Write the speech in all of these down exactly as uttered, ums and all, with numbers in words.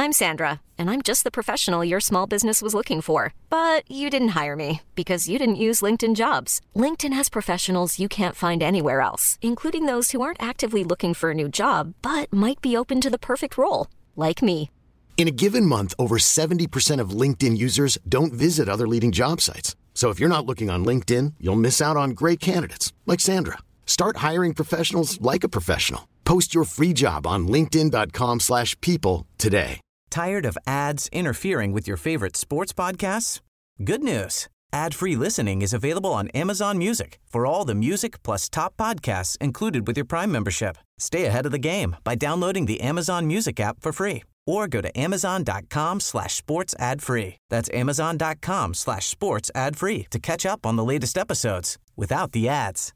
I'm Sandra, and I'm just the professional your small business was looking for. But you didn't hire me because you didn't use LinkedIn Jobs. LinkedIn has professionals you can't find anywhere else, including those who aren't actively looking for a new job, but might be open to the perfect role, like me. In a given month, over seventy percent of LinkedIn users don't visit other leading job sites. So if you're not looking on LinkedIn, you'll miss out on great candidates like Sandra. Start hiring professionals like a professional. Post your free job on linkedin.com slash people today. Tired of ads interfering with your favorite sports podcasts? Good news. Ad-free listening is available on Amazon Music for all the music plus top podcasts included with your Prime membership. Stay ahead of the game by downloading the Amazon Music app for free or go to amazon.com slash sports ad free. That's amazon.com slash sports ad free to catch up on the latest episodes without the ads.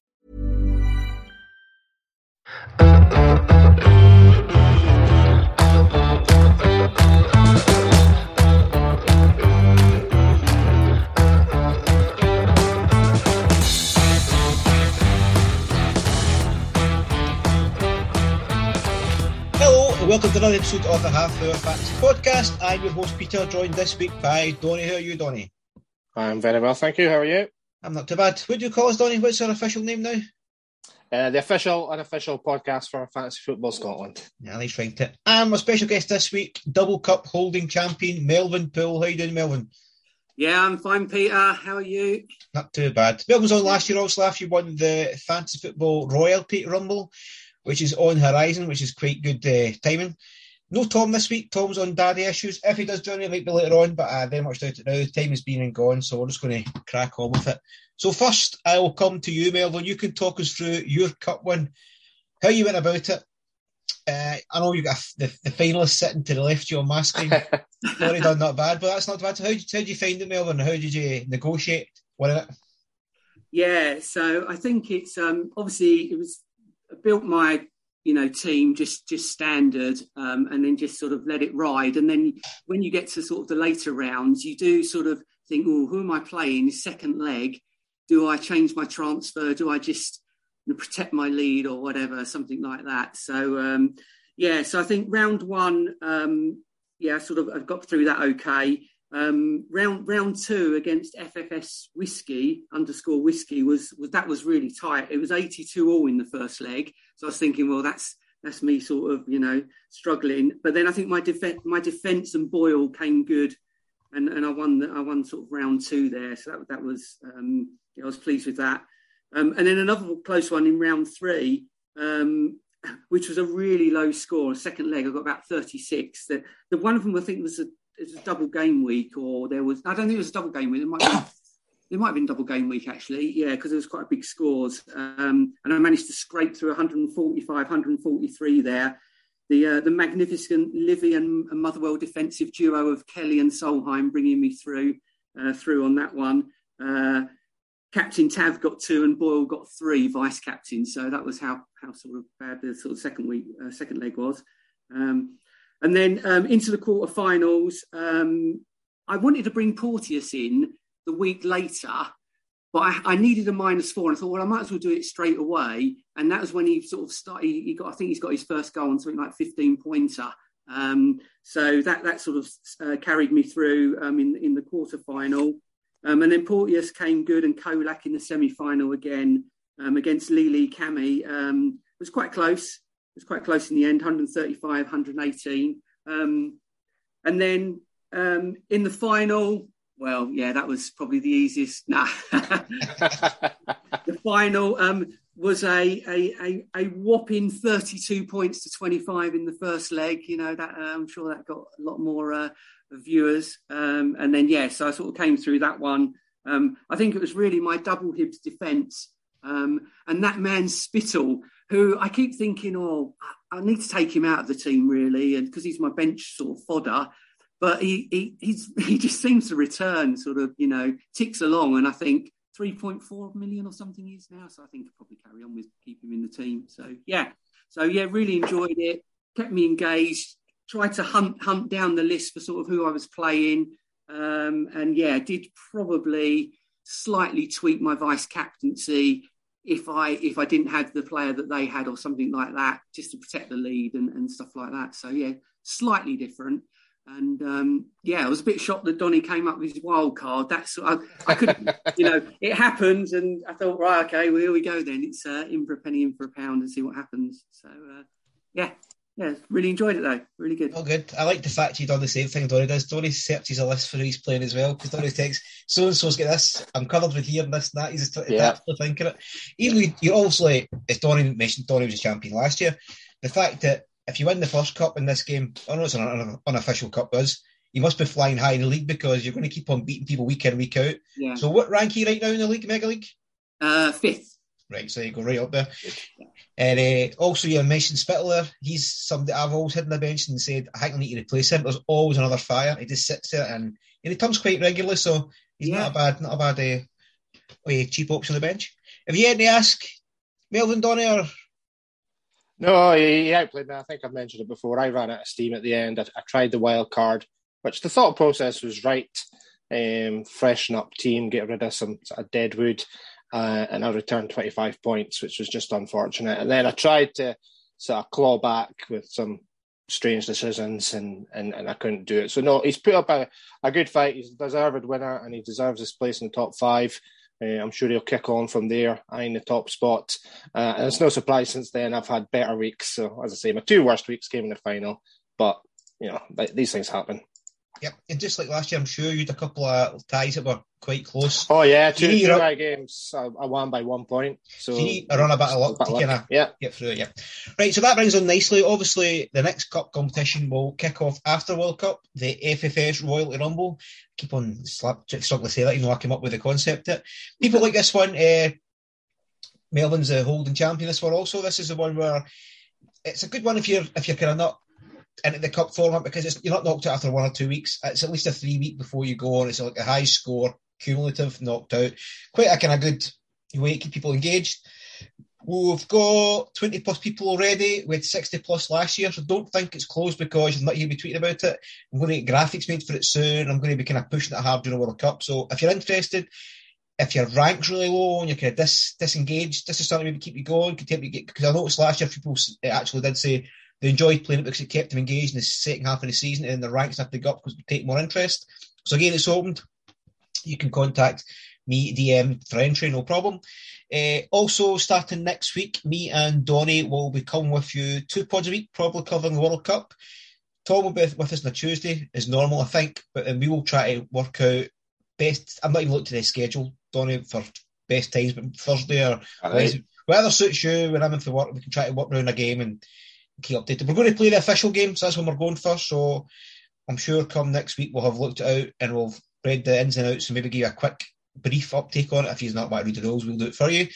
Hello and welcome to another episode of the Half Hour Fantasy Podcast. I'm your host Peter, joined this week by Donny. How are you, Donny? I'm very well, thank you. How are you? I'm not too bad. What do you call us, Donny? What's our official name now? Uh, the official, unofficial podcast for Fantasy Football Scotland. Yeah, nice right it. And my special guest this week, Double Cup holding champion, Melvin Poole. How you doing, Melvin? Yeah, I'm fine, Peter. How are you? Not too bad. Melvin was on last year also. Last year won the Fantasy Football Royalty Rumble, which is on horizon, which is quite good uh, timing. No Tom this week. Tom's on daddy issues. If he does join, it might be later on, but I uh, very much doubt it now. The time has been and gone, so we're just going to crack on with it. So first, I will come to you, Melvin. You can talk us through your cup win, how you went about it. Uh, I know you've got the, the finalists sitting to the left of you on my screen. Already done not bad, but that's not bad. How did, how did you find it, Melvin? How did you negotiate winning it? Yeah, so I think it's um, obviously it was I built my you know team just just standard, um, and then just sort of let it ride. And then when you get to sort of the later rounds, you do sort of think, oh, who am I playing? Second leg. Do I change my transfer? Do I just you know, protect my lead or whatever, something like that? So, um, yeah, so I think round one, um, yeah, sort of I got through that okay. Um, round round two against F F S Whiskey, underscore Whiskey, was, was that was really tight. It was eighty-two all in the first leg. So I was thinking, well, that's that's me sort of, you know, struggling. But then I think my, def- my defence and Boyle came good. And, and I won the, I won sort of round two there. So that, that was... Um, I was pleased with that. Um, and then another close one in round three, um, which was a really low score, a second leg. I got about thirty-six. The, the one of them, I think, was a, it was a double game week, or there was, I don't think it was a double game week. It might have been, it might have been double game week, actually. Yeah, because there was quite big scores. Um, and I managed to scrape through one forty-five, one forty-three there. The uh, the magnificent Livy and, and Motherwell defensive duo of Kelly and Solheim bringing me through, uh, through on that one. Uh, Captain Tav got two and Boyle got three vice captain. So that was how how sort of bad the sort of second week uh, second leg was. Um, and then um, into the quarterfinals, um, I wanted to bring Porteous in the week later, but I, I needed a minus four, and I thought, well, I might as well do it straight away. And that was when he sort of started. He got, I think, he's got his first goal on something like fifteen pointer. Um, so that that sort of uh, carried me through um, in in the quarterfinal. Um, and then Porteous came good, and Kolak in the semi-final again um, against Lili Kami. Um, it was quite close. It was quite close in the end, one thirty-five, one eighteen. Um, and then um, in the final, well, yeah, that was probably the easiest. Nah. The final um, was a, a, a, a whopping thirty-two points to twenty-five in the first leg. You know, that uh, I'm sure that got a lot more... Uh, viewers um, and then yeah so I sort of came through that one. um, I think it was really my double Hibs defence um, and that man Spittle, who I keep thinking, oh, I need to take him out of the team really, and because he's my bench sort of fodder, but he he he's, he just seems to return, sort of, you know, ticks along, and I think three point four million or something he is now, so I think I'll probably carry on with keep him in the team. So yeah so yeah really enjoyed it, kept me engaged, tried to hunt hunt down the list for sort of who I was playing. Um, and yeah, did probably slightly tweak my vice captaincy if I if I didn't have the player that they had or something like that, just to protect the lead and, and stuff like that. So yeah, slightly different. And um, yeah, I was a bit shocked that Donny came up with his wild card. That's I, I couldn't, you know, it happened, and I thought, right, okay, well, here we go then. It's uh, in for a penny, in for a pound, and see what happens. So uh, yeah, yeah, really enjoyed it though, really good. Oh, good. I like the fact you done the same thing Donny does. Donny searches a list for who he's playing as well, because Donny takes so and so's get this. I'm covered with here and this and that. He's just yeah. actually thinking it. Even you obviously, as Donny mentioned, Donny was a champion last year. The fact that if you win the first cup in this game, I know it's an un- unofficial cup, Buzz, you must be flying high in the league because you're going to keep on beating people week in, week out. Yeah. So what rank are you right now in the league, Mega League? Uh, fifth. Right, so you go right up there. Yeah. And uh, also you mentioned Spittle there. He's somebody I've always had on the bench and said, I think I need to replace him. There's always another fire. He just sits there and, and he turns quite regularly, so he's yeah. not a bad, not a bad uh, uh, cheap option on the bench. Have you had to ask Melvin Donny or... No, he, he outplayed me. I think I've mentioned it before. I ran out of steam at the end. I, I tried the wild card, which the thought process was right. Um, freshen up team, get rid of some sort of dead wood, uh, and I returned twenty-five points, which was just unfortunate. And then I tried to sort of claw back with some strange decisions, and, and, and I couldn't do it. So no, he's put up a, a good fight. He's a deserved winner, and he deserves his place in the top five. Uh, I'm sure he'll kick on from there, eyeing the top spot. Uh, and it's no surprise since then I've had better weeks. So, as I say, my two worst weeks came in the final. But, you know, th- these things happen. Yep, and just like last year, I'm sure you had a couple of ties that were quite close. Oh, yeah, two, two of my games, I, I won by one point. So, you are on a bit of luck to kind of yeah. get through it, yeah. Right, so that brings on nicely. Obviously, the next cup competition will kick off after World Cup, the F F S Royalty Rumble. I keep on slap, struggling to say that, even though I came up with the concept. It. People like this one, uh, Melvin's the holding champion this one also. This is the one where it's a good one if you're, if you're kind of not into the cup format, because it's, you're not knocked out after one or two weeks. It's at least a three week before you go on. It's like a high score, cumulative, knocked out. Quite a kind of good way to keep people engaged. We've got twenty plus people already. We had sixty plus last year, so don't think it's closed because you're not here to be tweeting about it. I'm going to get graphics made for it soon. I'm going to be kind of pushing it hard during the World Cup. So if you're interested, if your rank's really low and you're kind of dis- disengaged, this is something maybe keep you going. Could help you get, because I noticed last year people actually did say they enjoyed playing it because it kept them engaged in the second half of the season, and the ranks have to go up because we take more interest. So again, it's opened. You can contact me, D M for entry, no problem. Uh, also, starting next week, me and Donny will be coming with you two pods a week, probably covering the World Cup. Tom will be with us on a Tuesday, as normal, I think, but then we will try to work out best. I'm not even looking at the schedule, Donny, for best times, but Thursday or Wednesday, whatever suits you. When I'm in for work, we can try to work around a game and keep updated. We're going to play the official game, so that's when we're going first. So I'm sure come next week we'll have looked it out and we'll read the ins and outs and maybe give you a quick brief uptake on it. If you're not about to read the rules, we'll do it for you.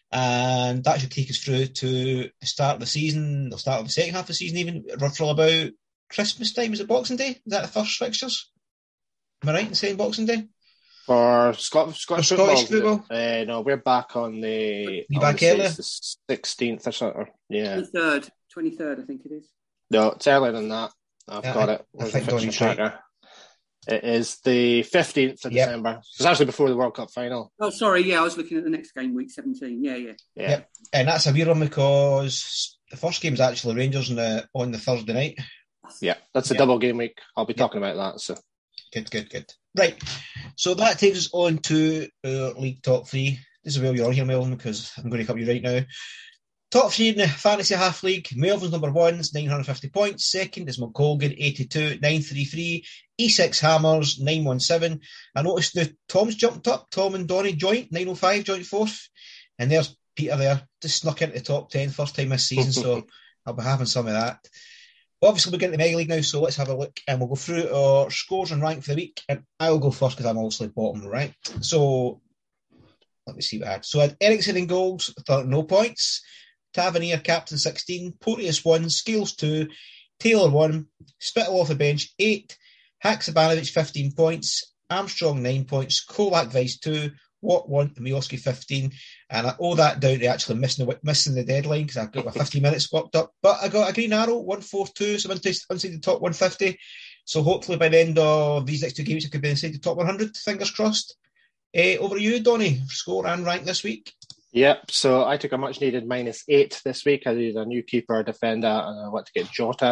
And that should take us through to the start of the season, the start of the second half of the season, even roughly about Christmas time. Is it Boxing Day? Is that the first fixtures? Am I right in saying Boxing Day? For Scot- Scottish For football? Scottish football? Uh, no, we're back on the... You back earlier? The sixteenth or something. Yeah. twenty-third. twenty-third, I think it is. No, it's earlier than that. I've yeah, got I, it. I Where's think the fixture tracker? Right. It is the fifteenth of yep. December. It's actually before the World Cup final. Oh, sorry. Yeah, I was looking at the next game, week seventeen. Yeah, yeah. Yeah. Yep. And that's a weird one because the first game is actually Rangers on the, on the Thursday night. Yeah, that's a yep. double game week. I'll be yep. talking about that. So Good, good, good. Right. So that takes us on to our league top three. This is where you're on here, Melvin, because I'm going to cover you right now. Top three in the Fantasy Half League. Melvin's number one is nine hundred fifty points. Second is McColgan, eighty-two, nine thirty-three. E six Hammers, nine seventeen. I noticed the Tom's jumped up. Tom and Donny joint, nine oh five, joint fourth. And there's Peter there, just snuck into the top ten, first time this season, so I'll be having some of that. Obviously, we're getting the Mega League now, so let's have a look and we'll go through our scores and rank for the week. And I'll go first because I'm obviously bottom, right? So, let me see what I had. So I had Ericsson in goals, no points. Tavernier, captain, sixteen. Porteous, one. Scales, two. Taylor, one. Spittle off the bench, eight. Haksabanovic, fifteen points. Armstrong, nine points. Kolak, vice, two. Watt, one. Miowski, fifteen. And I owe that down to actually missing the, missing the deadline because I've got my fifteen minutes worked up. But I got a green arrow, one forty-two, so I'm inside, inside the top one fifty. So hopefully by the end of these next two games, I could be inside the top one hundred. Fingers crossed. Uh, over to you, Donny. Score and rank this week. Yep, so I took a much-needed minus eight this week. I needed a new keeper, defender, and I want to get Jota.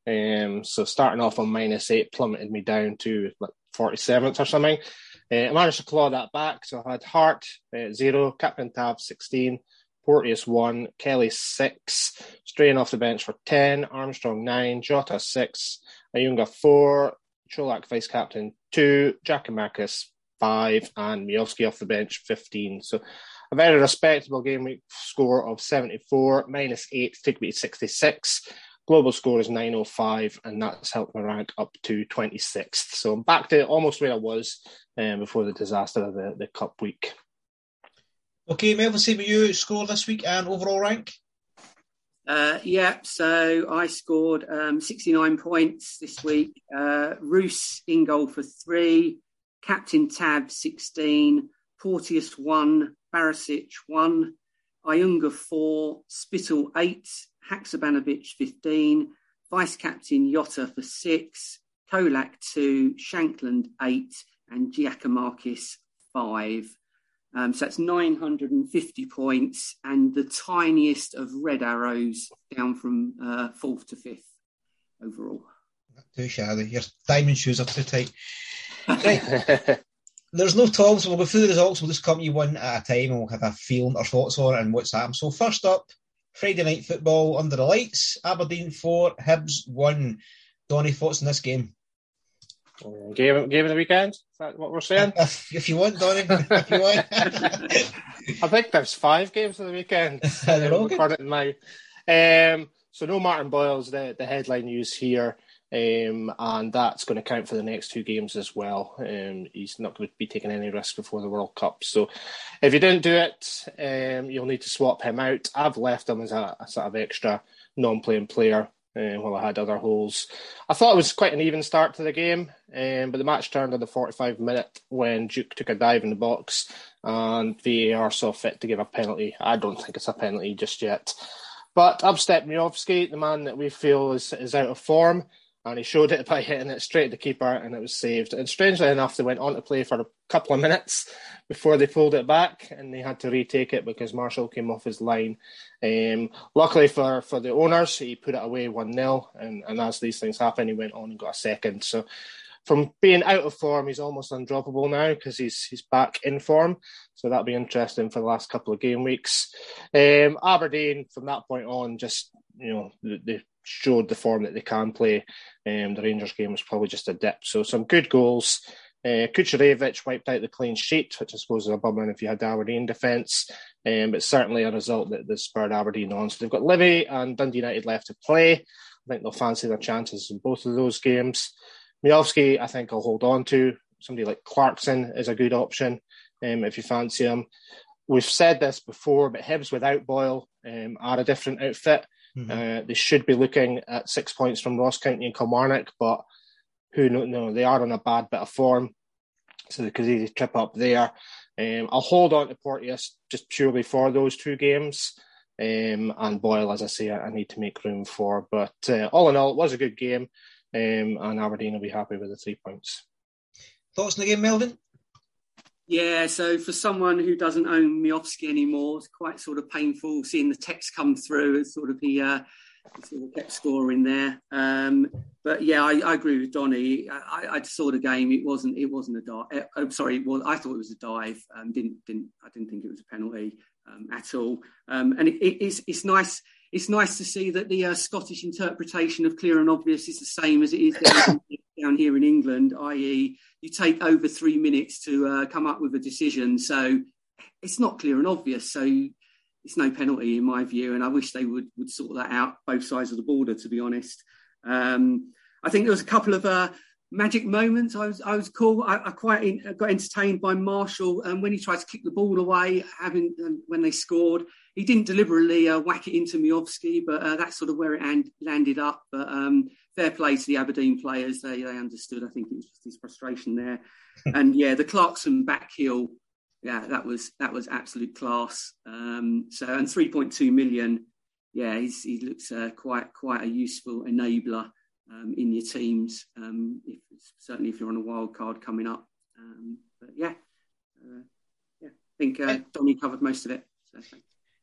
Um, so starting off on minus eight plummeted me down to like forty-seventh or something. Uh, I managed to claw that back. So I had Hart uh, zero, Captain Tab sixteen, Porteous one, Kelly six, Strain off the bench for ten, Armstrong nine, Jota six, Ayunga four, Cholak vice captain two, Giakoumakis five, and Miovski off the bench fifteen. So a very respectable game week score of seventy-four, minus eight took me to sixty-six. Global score is nine oh five, and that's helped me rank up to twenty-sixth. So I'm back to almost where I was um, before the disaster of the, the Cup week. Okay, Melvin, same with you. Score this week and overall rank? Uh, yeah, so I scored um, sixty-nine points this week. Uh, Roos in goal for three, Captain Tab sixteen, Porteous one, Barisic one, Ayunga four, Spittle eight, Haksabanovic fifteen, Vice Captain Jota for six, Kolak two, Shankland eight, and Giakoumakis five. Um, so that's nine hundred fifty points and the tiniest of red arrows down from uh, fourth to fifth overall. Not too shabby. Your diamond shoes are too tight. Right. There's no Tom, so we'll go through the results. We'll just come to you one at a time and we'll have a feeling, our thoughts on it and what's happened. So first up, Friday night football under the lights. Aberdeen four, Hibs one. Donny, thoughts on this game? Game, game of the weekend? Is that what we're saying? If, if you want, Donny. If you want. I think there's five games of the weekend. They're all good. My, um, so no Martin Boyle's the, the headline news here. Um, and that's going to count for the next two games as well. Um, he's not going to be taking any risk before the World Cup. So if you didn't do it, um, you'll need to swap him out. I've left him as a, a sort of extra non-playing player uh, while I had other holes. I thought it was quite an even start to the game, um, but the match turned on the forty-five minute when Duke took a dive in the box and V A R saw fit to give a penalty. I don't think it's a penalty just yet. But up stepped Miovski, the man that we feel is, is out of form. And he showed it by hitting it straight at the keeper, and it was saved. And strangely enough, they went on to play for a couple of minutes before they pulled it back, and they had to retake it because Marshall came off his line. Um, luckily for, for the owners, he put it away one nil, and, and as these things happen, he went on and got a second. So from being out of form, he's almost undroppable now because he's he's back in form. So that'll be interesting for the last couple of game weeks. Um, Aberdeen, from that point on, just, you know, they showed the form that they can play. Um, the Rangers game was probably just a dip. So some good goals. Uh, Kucherevich wiped out the clean sheet, which I suppose is a bummer if you had the Aberdeen defence. Um, but certainly a result that, that spurred Aberdeen on. So they've got Livy and Dundee United left to play. I think they'll fancy their chances in both of those games. Miovski, I think I'll hold on to. Somebody like Clarkson is a good option um, if you fancy him. We've said this before, but Hibs without Boyle um, are a different outfit. Mm-hmm. Uh, they should be looking at six points from Ross County and Kilmarnock, but who knows? No, they are on a bad bit of form, so they could easily trip up there. Um, I'll hold on to Porteous just purely for those two games. Um, and Boyle, as I say, I need to make room for. But uh, all in all, it was a good game, um, and Aberdeen will be happy with the three points. Thoughts on the game, Melvin? Yeah, so for someone who doesn't own Miovski anymore, it's quite sort of painful seeing the text come through as sort of he, uh, he sort of kept scoring there. Um, but yeah, I, I agree with Donny. I, I saw the game. It wasn't. It wasn't a dive. I'm sorry. Well, I thought it was a dive. Um, didn't didn't. I didn't think it was a penalty um, at all. Um, and it, it, it's it's nice. It's nice to see that the uh, Scottish interpretation of clear and obvious is the same as it is down, down here in England, that is, you take over three minutes to uh, come up with a decision. So it's not clear and obvious. So it's no penalty in my view. And I wish they would, would sort that out both sides of the border, to be honest. Um, I think there was a couple of uh, magic moments. I was I was cool. I, I quite in, got entertained by Marshall um, when he tried to kick the ball away, having um, when they scored. He didn't deliberately uh, whack it into Miovski, but uh, that's sort of where it and, landed up. But um, fair play to the Aberdeen players. They they understood. I think it was just his frustration there. And yeah, the Clarkson back heel, yeah, that was that was absolute class. Um, so and three point two million, yeah, he's, he looks uh, quite quite a useful enabler um, in your teams. Um, if, certainly if you're on a wild card coming up. Um, but yeah, uh, yeah, I think uh, Donny covered most of it. So thanks.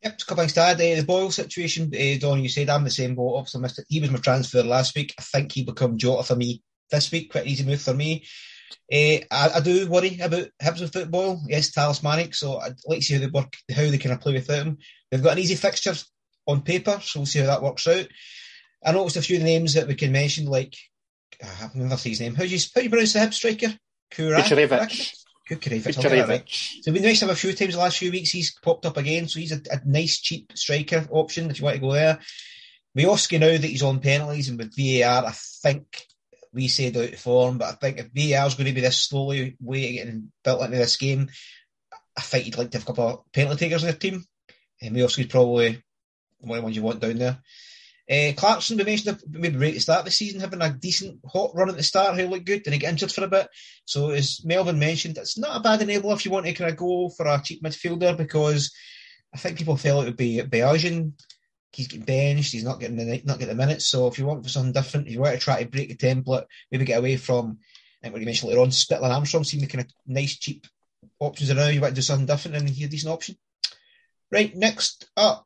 Yep, just a couple things to add. Uh, the Boyle situation, uh, Don, you said I'm the same boat. Obviously missed it. He was my transfer last week. I think he become Jota for me this week. Quite an easy move for me. Uh, I, I do worry about Hibs with Boyle. Yes, talismanic, so I'd like to see how they work, how they kind of play without him. They've got an easy fixture on paper, so we'll see how that works out. I noticed a few of the names that we can mention, like I have never seen his name. How do you how do you pronounce the Hibs striker? Kukurevich. Kukurevich. Right. So it'd be nice to have a few times the last few weeks. He's popped up again, so he's a, a nice cheap striker option if you want to go there. Miovski, now that he's on penalties and with V A R, I think we said out of form, but I think if V A R is going to be this slowly way of getting built into this game, I think you'd like to have a couple of penalty takers in their team. And Miovski's probably one of the ones you want down there. Uh, Clarkson, we mentioned maybe ready to start the season, having a decent hot run at the start. He looked good, and he got injured for a bit. So as Melvin mentioned, it's not a bad enabler if you want to kind of go for a cheap midfielder, because I think people felt it would be Beajian. He's getting benched, he's not getting the not getting the minutes. So if you want for something different, if you want to try to break the template, maybe get away from, I think what you mentioned later on, Spitler and Armstrong seem the kind of nice cheap options around. You want to do something different, and he's a decent option. Right, next up,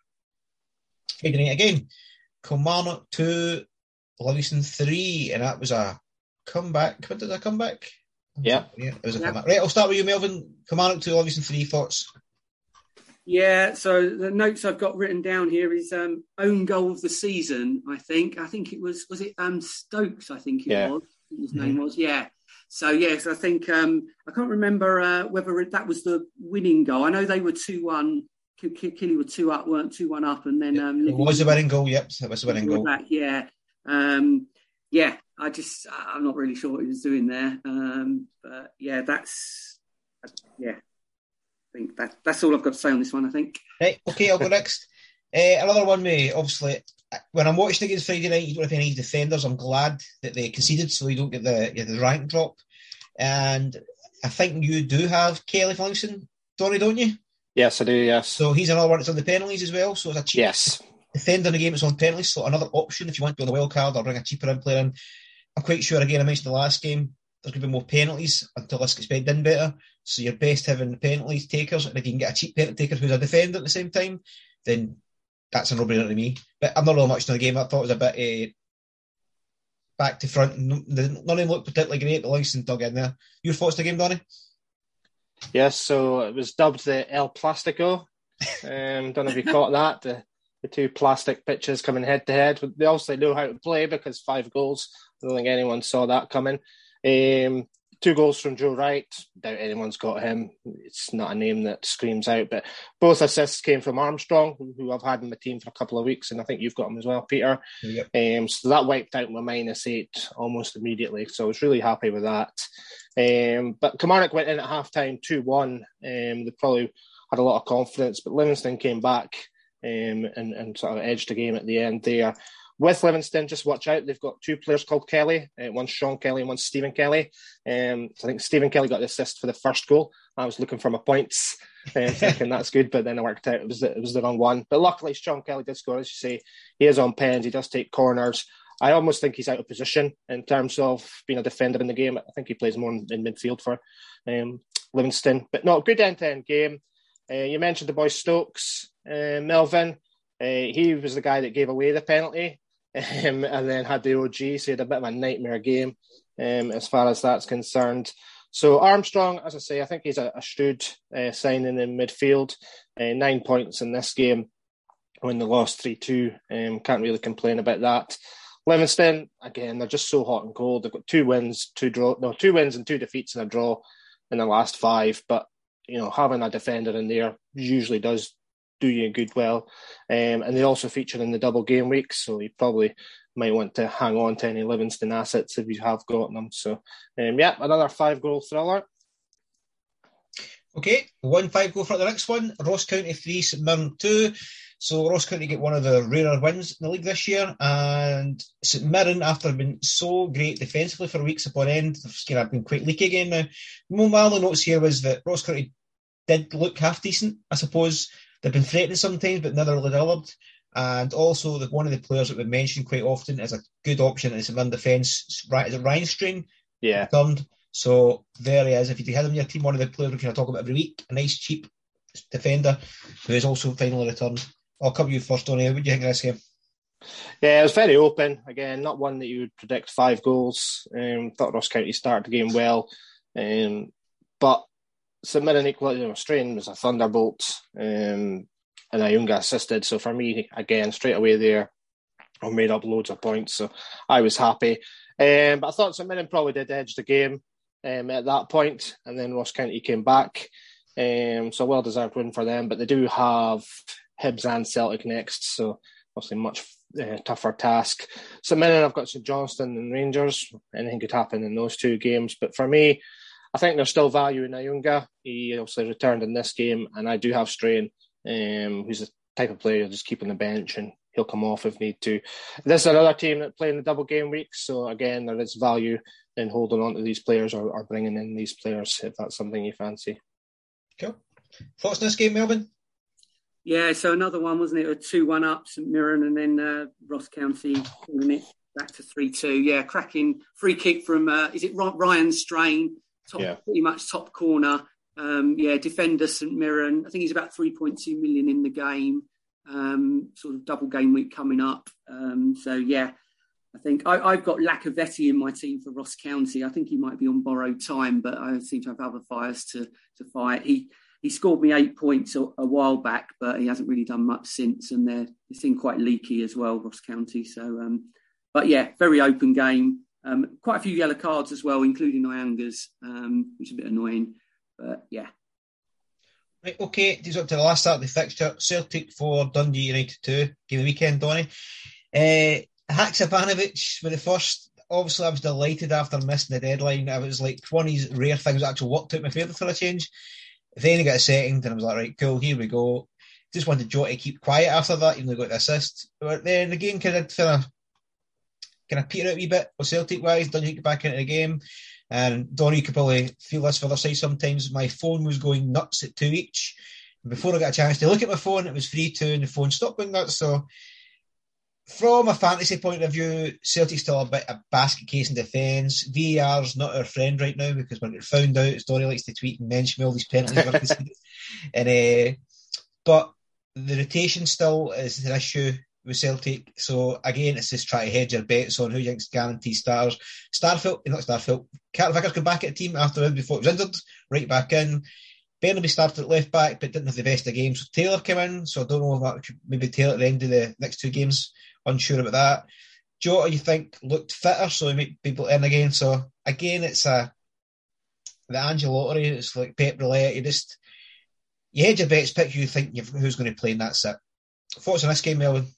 Friday night again. Kilmarnock two, Livingston three, and that was a comeback. What did I come back? Yeah. yeah, it was a yeah. comeback. Right, I'll start with you, Melvin. Kilmarnock two, Livingston three, thoughts? Yeah, so the notes I've got written down here is um, own goal of the season, I think. I think it was, was it um, Stokes, I think it yeah. was. I think his Mm-hmm. name was, yeah. So, yes, I think, um, I can't remember uh, whether it, that was the winning goal. I know they were two one. Killy were two up, weren't two one up, and then um, it was the winning goal. Yep, it was the winning goal. Back, yeah, um, yeah. I just, I'm not really sure what he was doing there, um, but yeah, that's, yeah. I think that that's all I've got to say on this one. I think. Right, okay, I'll go next. Uh, another one, me. Obviously, when I'm watching against Friday night, you don't have any defenders. I'm glad that they conceded, so you don't get the yeah, the rank drop. And I think you do have Kelly for Livingston, Donny, don't you? Yes, I do, yes. So he's another one that's on the penalties as well. So it's a cheap yes. defender in the game that's on penalties. So another option if you want to go on the wild card or bring a cheaper in player in. I'm quite sure, again, I mentioned the last game, there's going to be more penalties until this gets bedded in better. So you're best having the penalties takers. And if you can get a cheap penalty taker who's a defender at the same time, then that's a no-brainer to me. But I'm not really much in the game. I thought it was a bit uh, back to front. None of them looked particularly great, but Livingston dug in there. Your thoughts on the game, Donny? Yes, so it was dubbed the El Plastico. Um, don't know if you caught that. The, the two plastic pitches coming head to head. They obviously know how to play because five goals. I don't think anyone saw that coming. Um, two goals from Joe Wright. Doubt anyone's got him. It's not a name that screams out. But both assists came from Armstrong, who I've had in my team for a couple of weeks, and I think you've got him as well, Peter. Yep. Um, so that wiped out my minus eight almost immediately. So I was really happy with that. Um, but Kilmarnock went in at half-time two one. Um, they probably had a lot of confidence, but Livingston came back um, and, and sort of edged the game at the end there. With Livingston, just watch out. They've got two players called Kelly. Uh, one's Sean Kelly and one's Stephen Kelly. Um, so I think Stephen Kelly got the assist for the first goal. I was looking for my points, uh, thinking that's good, but then I worked out it was, the, it was the wrong one. But luckily, Sean Kelly did score, as you say. He is on pens. He does take corners. I almost think he's out of position in terms of being a defender in the game. I think he plays more in, in midfield for um, Livingston. But no, good end-to-end game. Uh, you mentioned the boy Stokes, uh, Melvin. Uh, he was the guy that gave away the penalty um, and then had the O G, so he had a bit of a nightmare game um, as far as that's concerned. So Armstrong, as I say, I think he's a, a shrewd uh, signing in midfield. Uh, nine points in this game when they lost three two. Um, can't really complain about that. Livingston, again, they're just so hot and cold. They've got two wins, two draw, no, two wins and two defeats and a draw in the last five. But, you know, having a defender in there usually does do you good well. Um, and they also feature in the double game weeks, so you probably might want to hang on to any Livingston assets if you have got them. So, um, yeah, another five-goal thriller. Okay, one five goal for the next one. Ross County three, St Mirren two. So Ross County get one of the rarer wins in the league this year, and St Mirren, after being so great defensively for weeks upon end, they've kind of been quite leaky again now. One of the notes here was that Ross County did look half decent, I suppose. They've been threatening sometimes, but never really delivered. And also, the, one of the players that we mentioned quite often is a good option in St Mirren defence. Is it Ryan Strain? Yeah. Returned. So there he is. If you had him in your team, one of the players we kind of talk about every week, a nice cheap defender, who has also finally returned. I'll come to you first, Donny. What do you think of this game? Yeah, it was very open. Again, not one that you would predict five goals. Um, thought Ross County started the game well. Um, but St Mirren equalised, you know, Strain was a thunderbolt, um, and Ayunga assisted. So for me, again, straight away there, I made up loads of points. So I was happy. Um, but I thought St Mirren probably did edge the game um, at that point, and then Ross County came back. Um, so well-deserved win for them. But they do have Hibs and Celtic next, so obviously much uh, tougher task. St Mirren, I've got St Johnstone and Rangers. Anything could happen in those two games. But for me, I think there's still value in Ayunga. He obviously returned in this game, and I do have Strain, um, who's the type of player just keep on the bench, and he'll come off if need to. This is another team that play in the double game week, so again, there is value in holding on to these players or, or bringing in these players if that's something you fancy. Cool. Thoughts on this game, Melvin? Yeah, so another one, wasn't it? A two one up, St Mirren, and then uh, Ross County pulling it back to three two. Yeah, cracking free kick from, uh, is it Ryan Strain? Top, yeah. Pretty much top corner. Um, yeah, defender St Mirren. I think he's about three point two million in the game. Um, sort of double game week coming up. Um, so, yeah, I think I, I've got Lacazette in my team for Ross County. I think he might be on borrowed time, but I seem to have other fires to, to fight. He he scored me eight points a, a while back, but he hasn't really done much since, and they're, they seem quite leaky as well, Ross County. So, um, but yeah, very open game. Um, quite a few yellow cards as well, including Nyanga's, um, which is a bit annoying. But yeah. Right, okay, these up to the last start of the fixture. Celtic four, Dundee United two. Game of the weekend, Donny. Uh, Haksabanovic with the first. Obviously, I was delighted after missing the deadline. I was like, one of these rare things that actually worked out my favour for a change. Then he got a second, and I was like, right, cool, here we go. Just wanted Jota to keep quiet after that, even though he got the assist. But then the game kind of kind of, kind of petered out a wee bit with Celtic-wise. Dundee get back into the game. And Donny, you could probably feel this for the other side sometimes. My phone was going nuts at two each. And before I got a chance to look at my phone, it was three two, and the phone stopped going nuts. So, from a fantasy point of view, Celtic's still a bit a basket case in defence. V A R's not our friend right now because when it found out, Donny likes to tweet and mention all these penalties. and uh, But the rotation still is an issue with Celtic. So again, it's just trying to hedge your bets on who you think's guaranteed stars. Starfield, not Starfield, Carter Vickers came back at the team after before it was injured, right back in. Bernaby started at left back, but didn't have the best of games. So Taylor came in, so I don't know if that could maybe Taylor at the end of the next two games. Unsure about that. Jota, you think, looked fitter, so he might be able to in again. So again, it's a the Angel lottery. It's like Pep roulette. You just you hedge your bets, pick who you think you've, who's going to play, and that's it. Thoughts on this game, Melvin?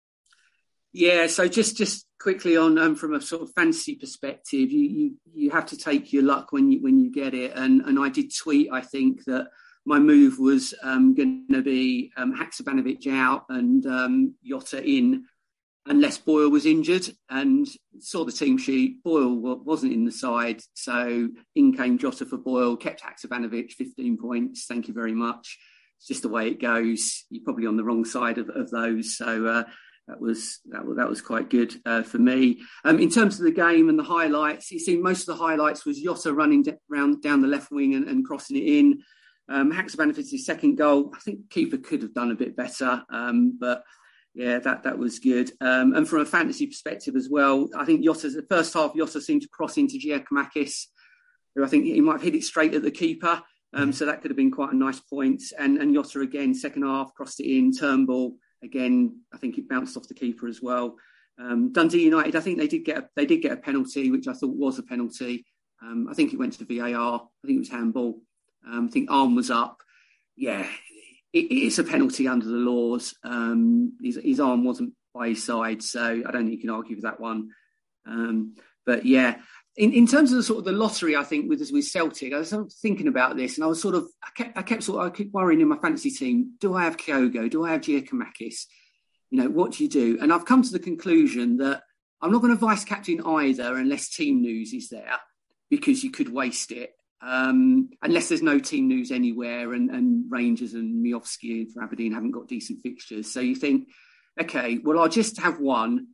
Yeah, so just, just quickly on um, from a sort of fantasy perspective, you, you you have to take your luck when you when you get it. And and I did tweet, I think, that my move was um, going to be um, Haksabanovic out and um, Jota in, unless Boyle was injured. And saw the team sheet, Boyle wasn't in the side, so in came Jota for Boyle, kept Haksabanovic, fifteen points. Thank you very much. It's just the way it goes. You're probably on the wrong side of, of those, so. Uh, That was that was that was quite good uh, for me. Um, in terms of the game and the highlights, you see most of the highlights was Jota running d- round down the left wing and, and crossing it in. Um, Haksabanovic, second goal, I think keeper could have done a bit better, um, but yeah, that that was good. Um, and from a fantasy perspective as well, I think Jota's the first half, Jota seemed to cross into Giakoumakis, who I think he might have hit it straight at the keeper. Um, so that could have been quite a nice point. And and Jota again, second half, crossed it in, Turnbull. Again, I think it bounced off the keeper as well. Um, Dundee United, I think they did get a, they did get a penalty, which I thought was a penalty. Um, I think it went to V A R. I think it was handball. Um, I think arm was up. Yeah, it, it's a penalty under the laws. Um, his, his arm wasn't by his side, so I don't think you can argue with that one. Um, but yeah, in, in terms of the sort of the lottery, I think with with Celtic, I was sort of thinking about this, and I was sort of I kept I kept sort of I kept worrying in my fantasy team: do I have Kyogo? Do I have Giakoumakis? You know, what do you do? And I've come to the conclusion that I'm not going to vice captain either unless team news is there, because you could waste it um, unless there's no team news anywhere, and, and Rangers and Miovski for Aberdeen haven't got decent fixtures. So you think, okay, well I'll just have one.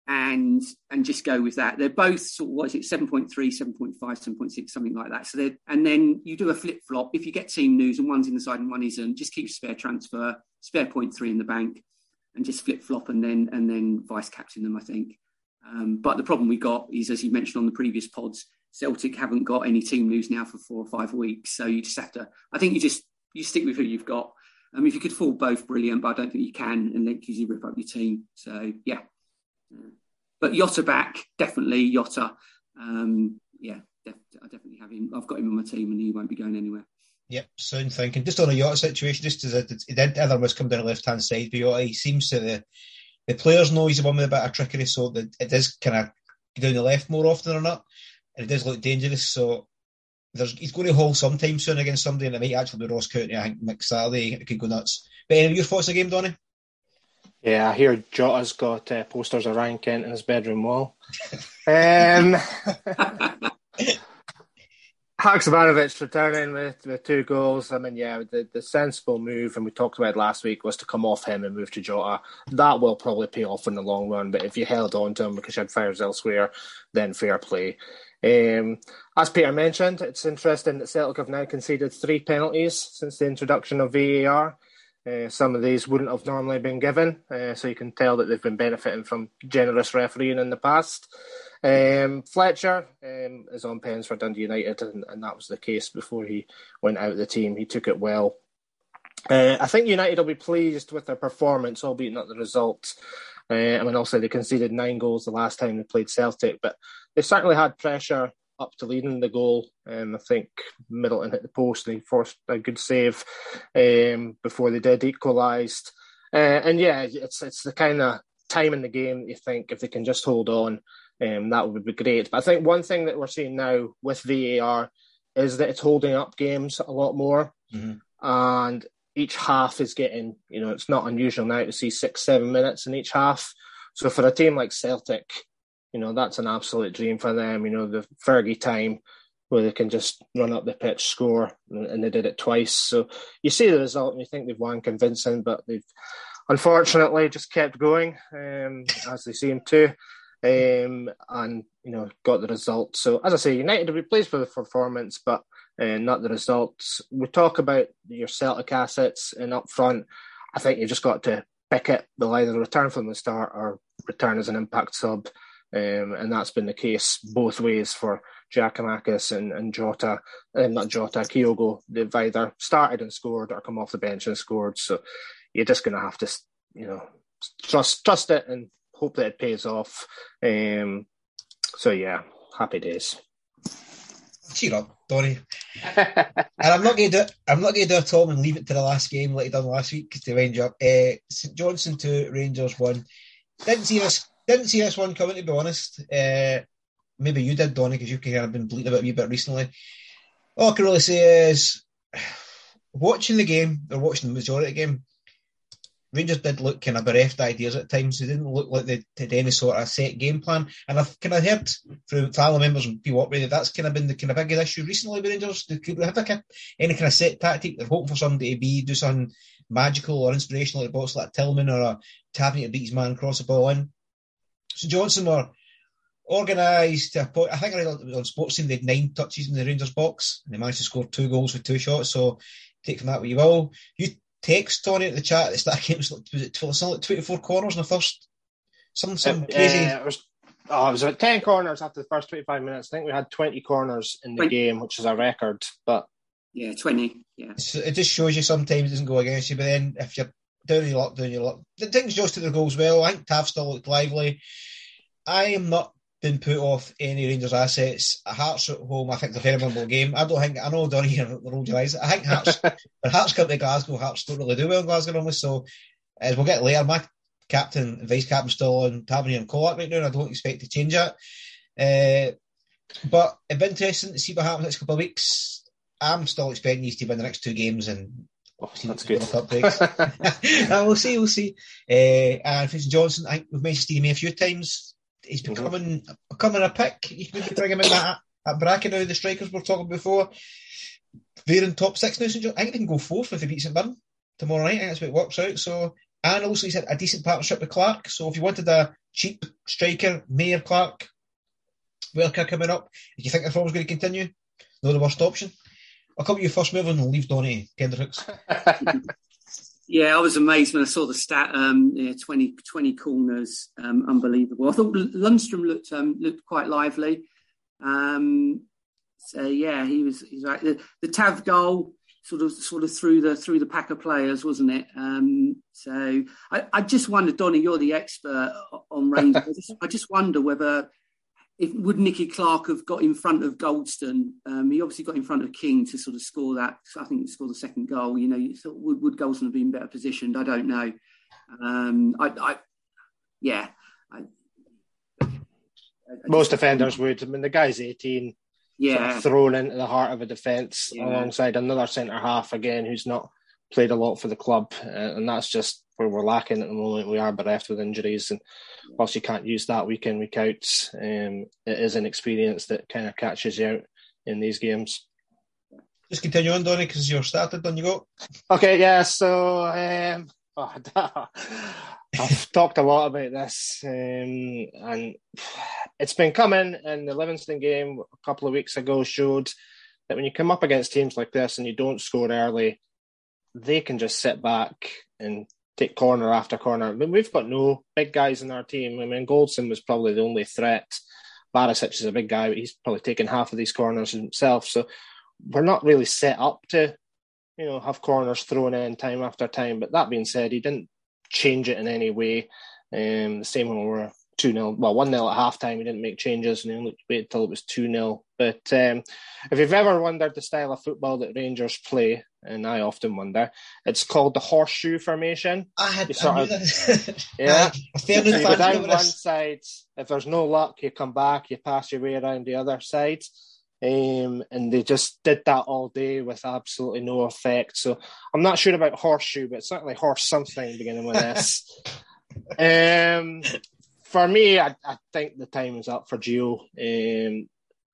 and and just go with that. They're both sort of, what is it, seven point three, seven point five, seven point six, something like that. So they and then you do a flip flop. If you get team news and one's in the side and one isn't, just keep spare transfer, spare point three in the bank, and just flip flop and then and then vice captain them, I think. Um, but the problem we got is, as you mentioned on the previous pods, Celtic haven't got any team news now for four or five weeks. So you just have to, I think you just, you stick with who you've got. I mean, if you could afford both, brilliant, but I don't think you can, and then because you rip up your team. So, yeah. But Jota back, definitely Jota. Um, yeah, def- I definitely have him. I've got him on my team and he won't be going anywhere. Yep, sound thinking. Just on a Jota situation, just as he did, other was come down the left-hand side, but Jota, he seems to, the, the players know he's the one with a bit of trickery, so that it does kind of go down the left more often than not, and it does look dangerous, so there's, he's going to haul sometime soon against somebody, and it might actually be Ross County, I think, next Saturday. It could go nuts. But anyway, your thoughts on the game, Donny? Yeah, I hear Jota's got uh, posters of Ryan Kent in his bedroom wall. um, Haksabanovic returning with, with two goals. I mean, yeah, the, the sensible move, and we talked about it last week, was to come off him and move to Jota. That will probably pay off in the long run, but if you held on to him because you had fires elsewhere, then fair play. Um, as Peter mentioned, it's interesting that Celtic have now conceded three penalties since the introduction of V A R. Uh, some of these wouldn't have normally been given, uh, so you can tell that they've been benefiting from generous refereeing in the past. Um, Fletcher um, is on pens for Dundee United, and, and that was the case before he went out of the team. He took it well. Uh, I think United will be pleased with their performance, albeit not the result. Uh, I mean, also they conceded nine goals the last time they played Celtic, but they certainly had pressure up to leading the goal. Um, I think Middleton hit the post and he forced a good save um, before they did equalised. Uh, and yeah, it's it's the kind of time in the game that you think if they can just hold on, um, that would be great. But I think one thing that we're seeing now with V A R is that it's holding up games a lot more. Mm-hmm. And each half is getting, you know, it's not unusual now to see six, seven minutes in each half. So for a team like Celtic, you know, that's an absolute dream for them. You know, the Fergie time where they can just run up the pitch, score, and they did it twice. So you see the result and you think they've won convincing, but they've unfortunately just kept going, um, as they seem to, um, and, you know, got the result. So, as I say, United will be pleased with the performance, but uh, not the results. We talk about your Celtic assets and up front. I think you've just got to pick it. They'll either return from the start or return as an impact sub. Um, and that's been the case both ways for Giakoumakis and, and Jota, um, not Jota, Kyogo. They've either started and scored or come off the bench and scored. So you're just going to have to, you know, trust trust it and hope that it pays off. Um, so yeah, happy days. Cheer up, Donny. And I'm not going to do I'm not going to do a Tom and leave it to the last game like he done last week to wind you up. Uh, St Johnstone two, Rangers one. Didn't see us. Didn't see this one coming, to be honest. Uh, maybe you did, Donny, because you've kind of been bleating about it a wee bit recently. All I can really say is, watching the game, or watching the majority of the game, Rangers did look kind of bereft ideas at times. They didn't look like they had any sort of set game plan. And I've kind of heard from family members and people up that that's kind of been the kind of big issue recently with Rangers. They could have like a, any kind of set tactic. They're hoping for somebody to be, do something magical or inspirational like a box like Tillman or a Tavernier to beat his man, cross the ball in. So Johnson were organised to a point. I think I read on Sportscene they had nine touches in the Rangers box and they managed to score two goals with two shots. So take from that what you will. You text Tony at the chat at the start of the game, was it, was it like twenty-four corners in the first? Some, some it, crazy. Uh, it, was, oh, it was about ten corners after the first twenty-five minutes. I think we had twenty corners in the twenty game, which is a record. But yeah, twenty. Yeah. So it just shows you sometimes it doesn't go against you. But then if you're down your luck, down your luck. The things just to the goals well. I think Tav still looked lively. I am not been put off any Rangers assets. Hearts at home, I think it's a very memorable game. I don't think, I know Donny here rolled your eyes. I think Hearts, when Hearts come to Glasgow, Hearts don't really do well in Glasgow normally. So as we'll get later, my captain and vice captain still on Tavernier and Colak right now, and I don't expect to change that. Uh, but it'd be interesting to see what happens next couple of weeks. I'm still expecting these to win the next two games and oh, that's good. uh, we'll see, we'll see. Uh, and St Johnstone, I think we've mentioned Stevie May a few times. He's becoming mm-hmm. becoming a pick. You can maybe bring him in that, that bracket now. The strikers we were talking before. They're in top six now. St John. I think they can go fourth if they beat St Mirren tomorrow night. I think that's what it works out. So And also he's had a decent partnership with Clark. So if you wanted a cheap striker, Mayer Clark, Welker coming up, if you think the form's going to continue, no the worst option. I'll come to you first, Melvin, and we'll leave Donny Kendricks. Yeah, I was amazed when I saw the stat. Um, yeah, twenty, twenty corners, um, unbelievable. I thought Lundstrom looked um, looked quite lively. Um, so yeah, he was. He's right. The, the Tav goal sort of sort of through the through the pack of players, wasn't it? Um, so I, I just wonder, Donny, you're the expert on Rangers. I, just, I just wonder whether. If, would Nicky Clark have got in front of Goldston? Um, he obviously got in front of King to sort of score that. I think he scored the second goal. You know, you thought, would, would Goldston have been better positioned? I don't know. Um, I, I, yeah. I, I Most defenders would. I mean, the guy's eighteen. Yeah. Sort of thrown into the heart of a defence yeah. alongside another centre half again who's not played a lot for the club, uh, and that's just where we're lacking at the moment. We are bereft with injuries, and whilst you can't use that week in, week out, um, it is an experience that kind of catches you out in these games. Just continue on, Donny, because you're started. On you go. Okay, yeah. So um, oh, I've talked a lot about this, um, and it's been coming. And the Livingston game a couple of weeks ago showed that when you come up against teams like this and you don't score early, they can just sit back and take corner after corner. I mean, we've got no big guys in our team. I mean, Goldson was probably the only threat. Barisic is a big guy, but he's probably taken half of these corners himself. So we're not really set up to, you know, have corners thrown in time after time. But that being said, he didn't change it in any way. Um, the same when we were two nil, well, one nil at half time, he didn't make changes and he waited until it was two nil. But um, if you've ever wondered the style of football that Rangers play, and I often wonder, it's called the horseshoe formation. I had you sort I of, that. Yeah. A fair you go down one this. side, if there's no luck, you come back, you pass your way around the other side. Um, and they just did that all day with absolutely no effect. So I'm not sure about horseshoe, but certainly horse something beginning with this. um, for me, I, I think the time is up for Gio. Um,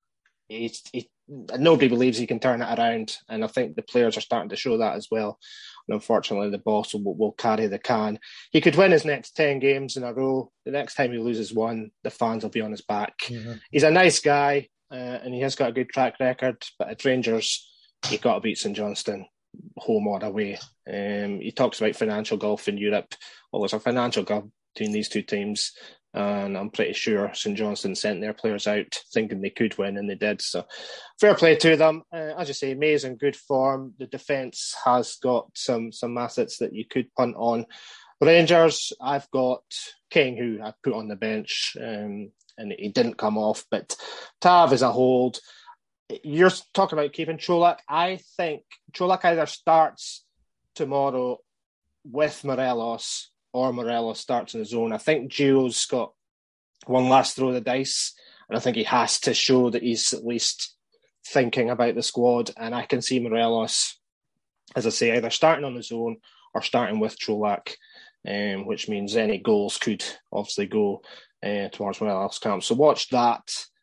he's, he, nobody believes he can turn it around, and I think the players are starting to show that as well. And unfortunately, the boss will, will carry the can. He could win his next ten games in a row. The next time he loses one, the fans will be on his back. Mm-hmm. He's a nice guy. Uh, and he has got a good track record, but at Rangers, you've got to beat St Johnstone, home or away. Um, he talks about financial gulf in Europe. Well, there's a financial gulf between these two teams, and I'm pretty sure St Johnstone sent their players out thinking they could win, and they did. So fair play to them. Uh, as you say, May's in good form. The defence has got some some assets that you could punt on. Rangers, I've got King, who I put on the bench, um, and he didn't come off, but Tav is a hold. You're talking about keeping Čolak. I think Čolak either starts tomorrow with Morelos or Morelos starts in the zone. I think Gio's got one last throw of the dice, and I think he has to show that he's at least thinking about the squad, and I can see Morelos, as I say, either starting on his own or starting with Čolak, um, which means any goals could obviously go Uh, towards Morelos camp. So watch that.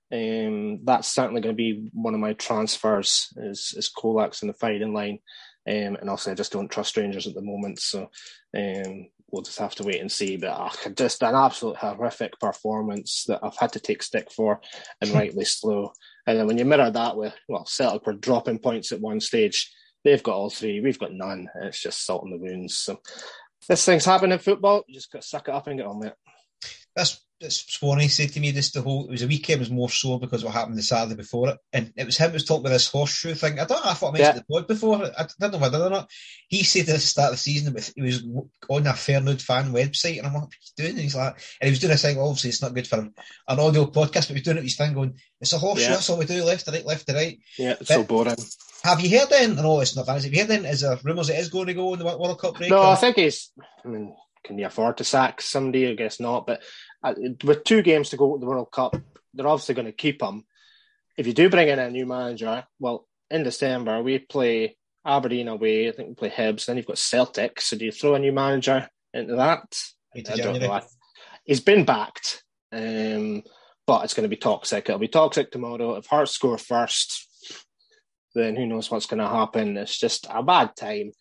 Um, that's certainly going to be one of my transfers is, is Kolak's in the firing line. Um, and also I just don't trust Rangers at the moment. So um, we'll just have to wait and see. But uh, just an absolute horrific performance that I've had to take stick for, and rightly slow. And then when you mirror that with, well, Celtic were dropping points at one stage. They've got all three. We've got none. And it's just salt in the wounds. So this thing's happening in football. You just got to suck it up and get on with it. That's That's Swanee said to me this the whole it was a weekend was more so because of what happened the Saturday before it, and it was him who was talking about this horseshoe thing. I don't know, I thought I mentioned yeah. the pod before. I don't know if I did or not. He said at the start of the season that he was on a Fairnood fan website, and I'm like, what are you doing? And he's like, and he was doing a thing. Well, obviously, it's not good for an audio podcast, but he was doing it with his thing, going, "It's a horseshoe. Yeah. That's all we do, left to right, left to right." Yeah, it's but so boring. Have you heard then? No, it's not fantasy. Have you heard then? Is there rumours it is going to go in the World Cup break? No, or? I think he's. I mean, can you afford to sack somebody? I guess not, but. With two games to go to the World Cup, they're obviously going to keep him. If you do bring in a new manager, well, in December, we play Aberdeen away. I think we play Hibs. Then you've got Celtic. So do you throw a new manager into that? Into I don't know. He's been backed, um, but it's going to be toxic. It'll be toxic tomorrow. If Hearts score first, then who knows what's going to happen. It's just a bad time.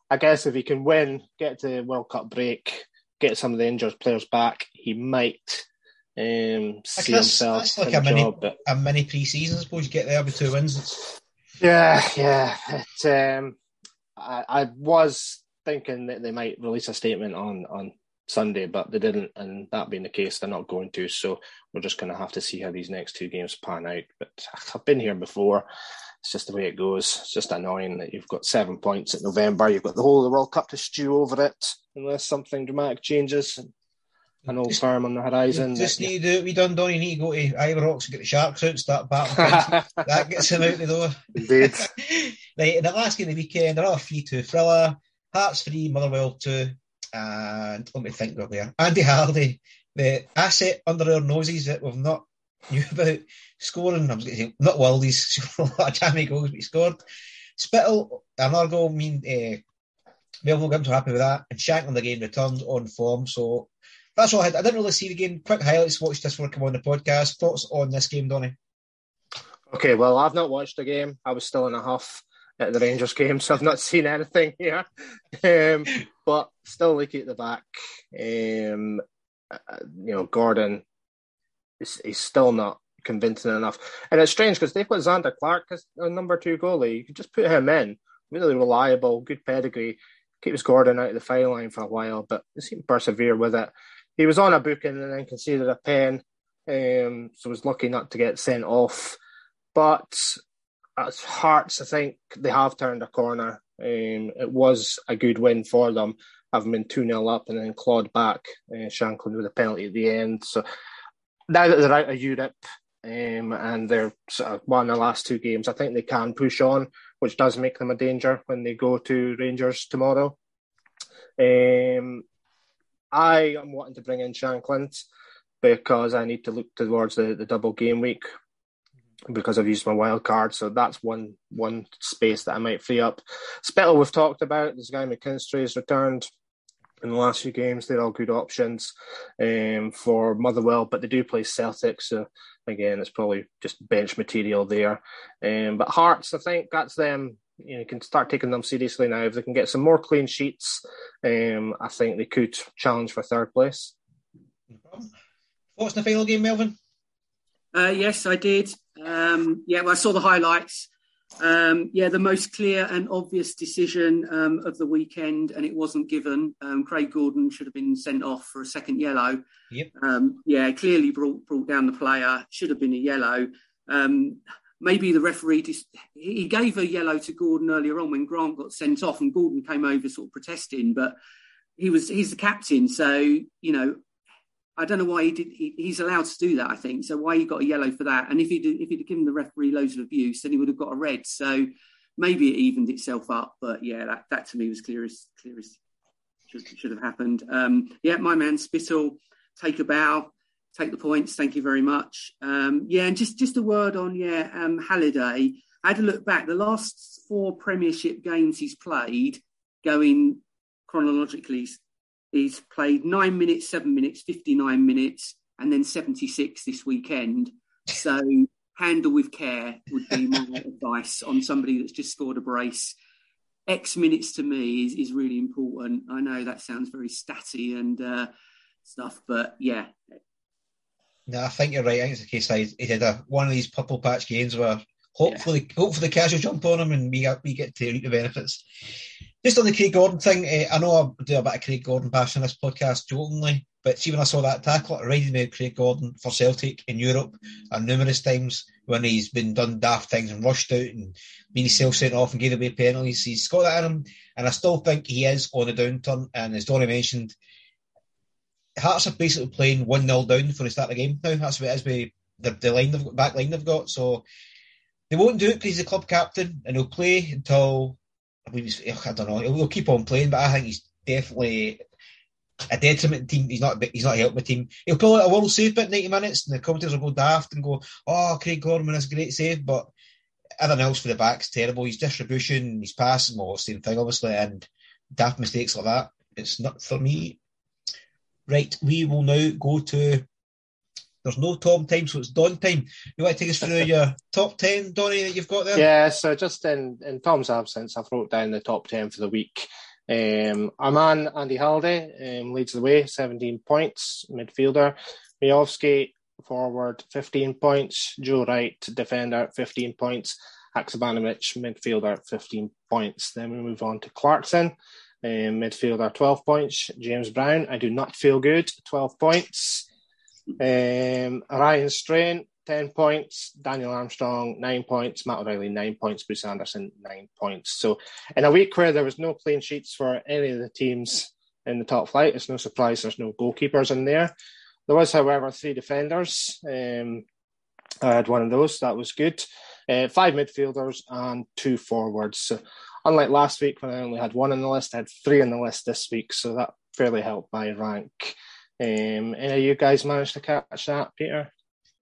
I guess if he can win, get to the World Cup break, get some of the injured players back, he might um, see that's, himself that's like in a mini, job. But... a mini pre-season, I suppose. You get there with two wins. Yeah, yeah. It, um, I, I was thinking that they might release a statement on, on Sunday, but they didn't, and that being the case, they're not going to. So we're just going to have to see how these next two games pan out. But I've been here before. It's just the way it goes. It's just annoying that you've got seven points in November. You've got the whole of the World Cup to stew over it, unless something dramatic changes and an old just, firm on the horizon. Just that, need to do what we done, Donny. You need to go to Ibrox and get the Sharks out and start battling. That gets him out the door. Indeed. Right, in the last game of the weekend, another three two thriller. Hearts three, Motherwell two. And let me think of there. Andy Hardy, the asset under our noses that we've not knew about, scoring. I was going to say, not Wildy's scored a lot of jammy goals, but he scored. Spittle, another goal, I mean, uh, Melville Gibbs were happy with that. And Shankland again returned on form. So that's all I had. I didn't really see the game. Quick highlights, watched this before I come on the podcast. Thoughts on this game, Donny? Okay, well, I've not watched the game. I was still in a huff at the Rangers game, so I've not seen anything here. Um, but still leaky at the back. Um, you know, Gordon, is, he's still not convincing enough. And it's strange because they've got Zander Clark as a number two goalie. You could just put him in. Really reliable, good pedigree. Keeps Gordon out of the foul line for a while, but he seemed to persevere with it. He was on a booking and then conceded a pen, um, so was lucky not to get sent off. But as Hearts, I think they have turned a corner. Um, it was a good win for them, having been two nil up and then clawed back. Uh, Shankland with a penalty at the end. So now that they're out of Europe um, and they're sort of won the last two games, I think they can push on, which does make them a danger when they go to Rangers tomorrow. Um, I am wanting to bring in Shankland because I need to look towards the, the double game week because I've used my wild card. So that's one one space that I might free up. Spittle we've talked about. This guy McKinstry has returned in the last few games. They're all good options um, for Motherwell, but they do play Celtic. So again, it's probably just bench material there. Um, but Hearts, I think that's them. You know, you can start taking them seriously now. If they can get some more clean sheets, um, I think they could challenge for third place. No problem. What's the final game, Melvin? Uh, yes, I did. Um, yeah, well, I saw the highlights. Um, yeah, the most clear and obvious decision um, of the weekend, and it wasn't given. Um, Craig Gordon should have been sent off for a second yellow. Yep. Um, yeah, clearly brought brought down the player. Should have been a yellow. Um, maybe the referee dis- he gave a yellow to Gordon earlier on when Grant got sent off, and Gordon came over sort of protesting, but he was he's the captain, so you know. I don't know why he did. He, he's allowed to do that, I think. So why he got a yellow for that? And if he'd if he'd given the referee loads of abuse, then he would have got a red. So maybe it evened itself up. But yeah, that, that to me was clear as clear as should, should have happened. Um, yeah, my man Spittle, take a bow, take the points. Thank you very much. Um, yeah, and just just a word on yeah um, Halliday. I had to look back. The last four Premiership games he's played, going chronologically. He's played nine minutes, seven minutes, fifty-nine minutes, and then seventy-six this weekend. So handle with care would be my advice on somebody that's just scored a brace. X minutes to me is, is really important. I know that sounds very statty and uh, stuff, but yeah. No, I think you're right. I think it's the case that he did a, one of these purple patch games where hopefully, yeah. hopefully the cash will jump on him and we get, we get to reap the benefits. Just on the Craig Gordon thing, uh, I know I do a bit of Craig Gordon bashing this podcast jokingly, but see when I saw that tackle, it reminded me of Craig Gordon for Celtic in Europe and numerous times when he's been done daft things and rushed out and been himself sent off and gave away penalties. He's got that in him, and I still think he is on the downturn. And as Donny mentioned, Hearts are basically playing one nil down for the start of the game now. That's what it is with the, the line they've got, back line they've got. So they won't do it because he's the club captain, and he'll play until... I don't know. He'll keep on playing, but I think he's definitely a detriment team. He's not. He's not helping the team. He'll pull out a world save at ninety minutes, and the commentators will go daft and go, "Oh, Craig Gordon, that's a great save." But everything else for the back's terrible. His distribution, his passing, well, same thing, obviously, and daft mistakes like that. It's not for me. Right, we will now go to. There's no Tom time, so it's Don time. You want to take us through your top ten, Donny, that you've got there? Yeah, so just in, in Tom's absence, I've wrote down the top ten for the week. Um, our man, Andy Halliday, um, leads the way, seventeen points, midfielder. Miovski, forward, fifteen points. Joe Wright, defender, fifteen points. Haksabanovic, midfielder, fifteen points. Then we move on to Clarkson, um, midfielder, twelve points. James Brown, I do not feel good, twelve points. Um, Ryan Strain, ten points. Daniel Armstrong, nine points. Matt O'Reilly, nine points. Bruce Anderson, nine points. So in a week where there was no clean sheets for any of the teams in the top flight, it's no surprise there's no goalkeepers in there. There was, however, three defenders. Um, I had one of those. That was good. Uh, five midfielders and two forwards. So unlike last week when I only had one on the list, I had three on the list this week. So that fairly helped my rank. Um, any of you guys managed to catch that, Peter?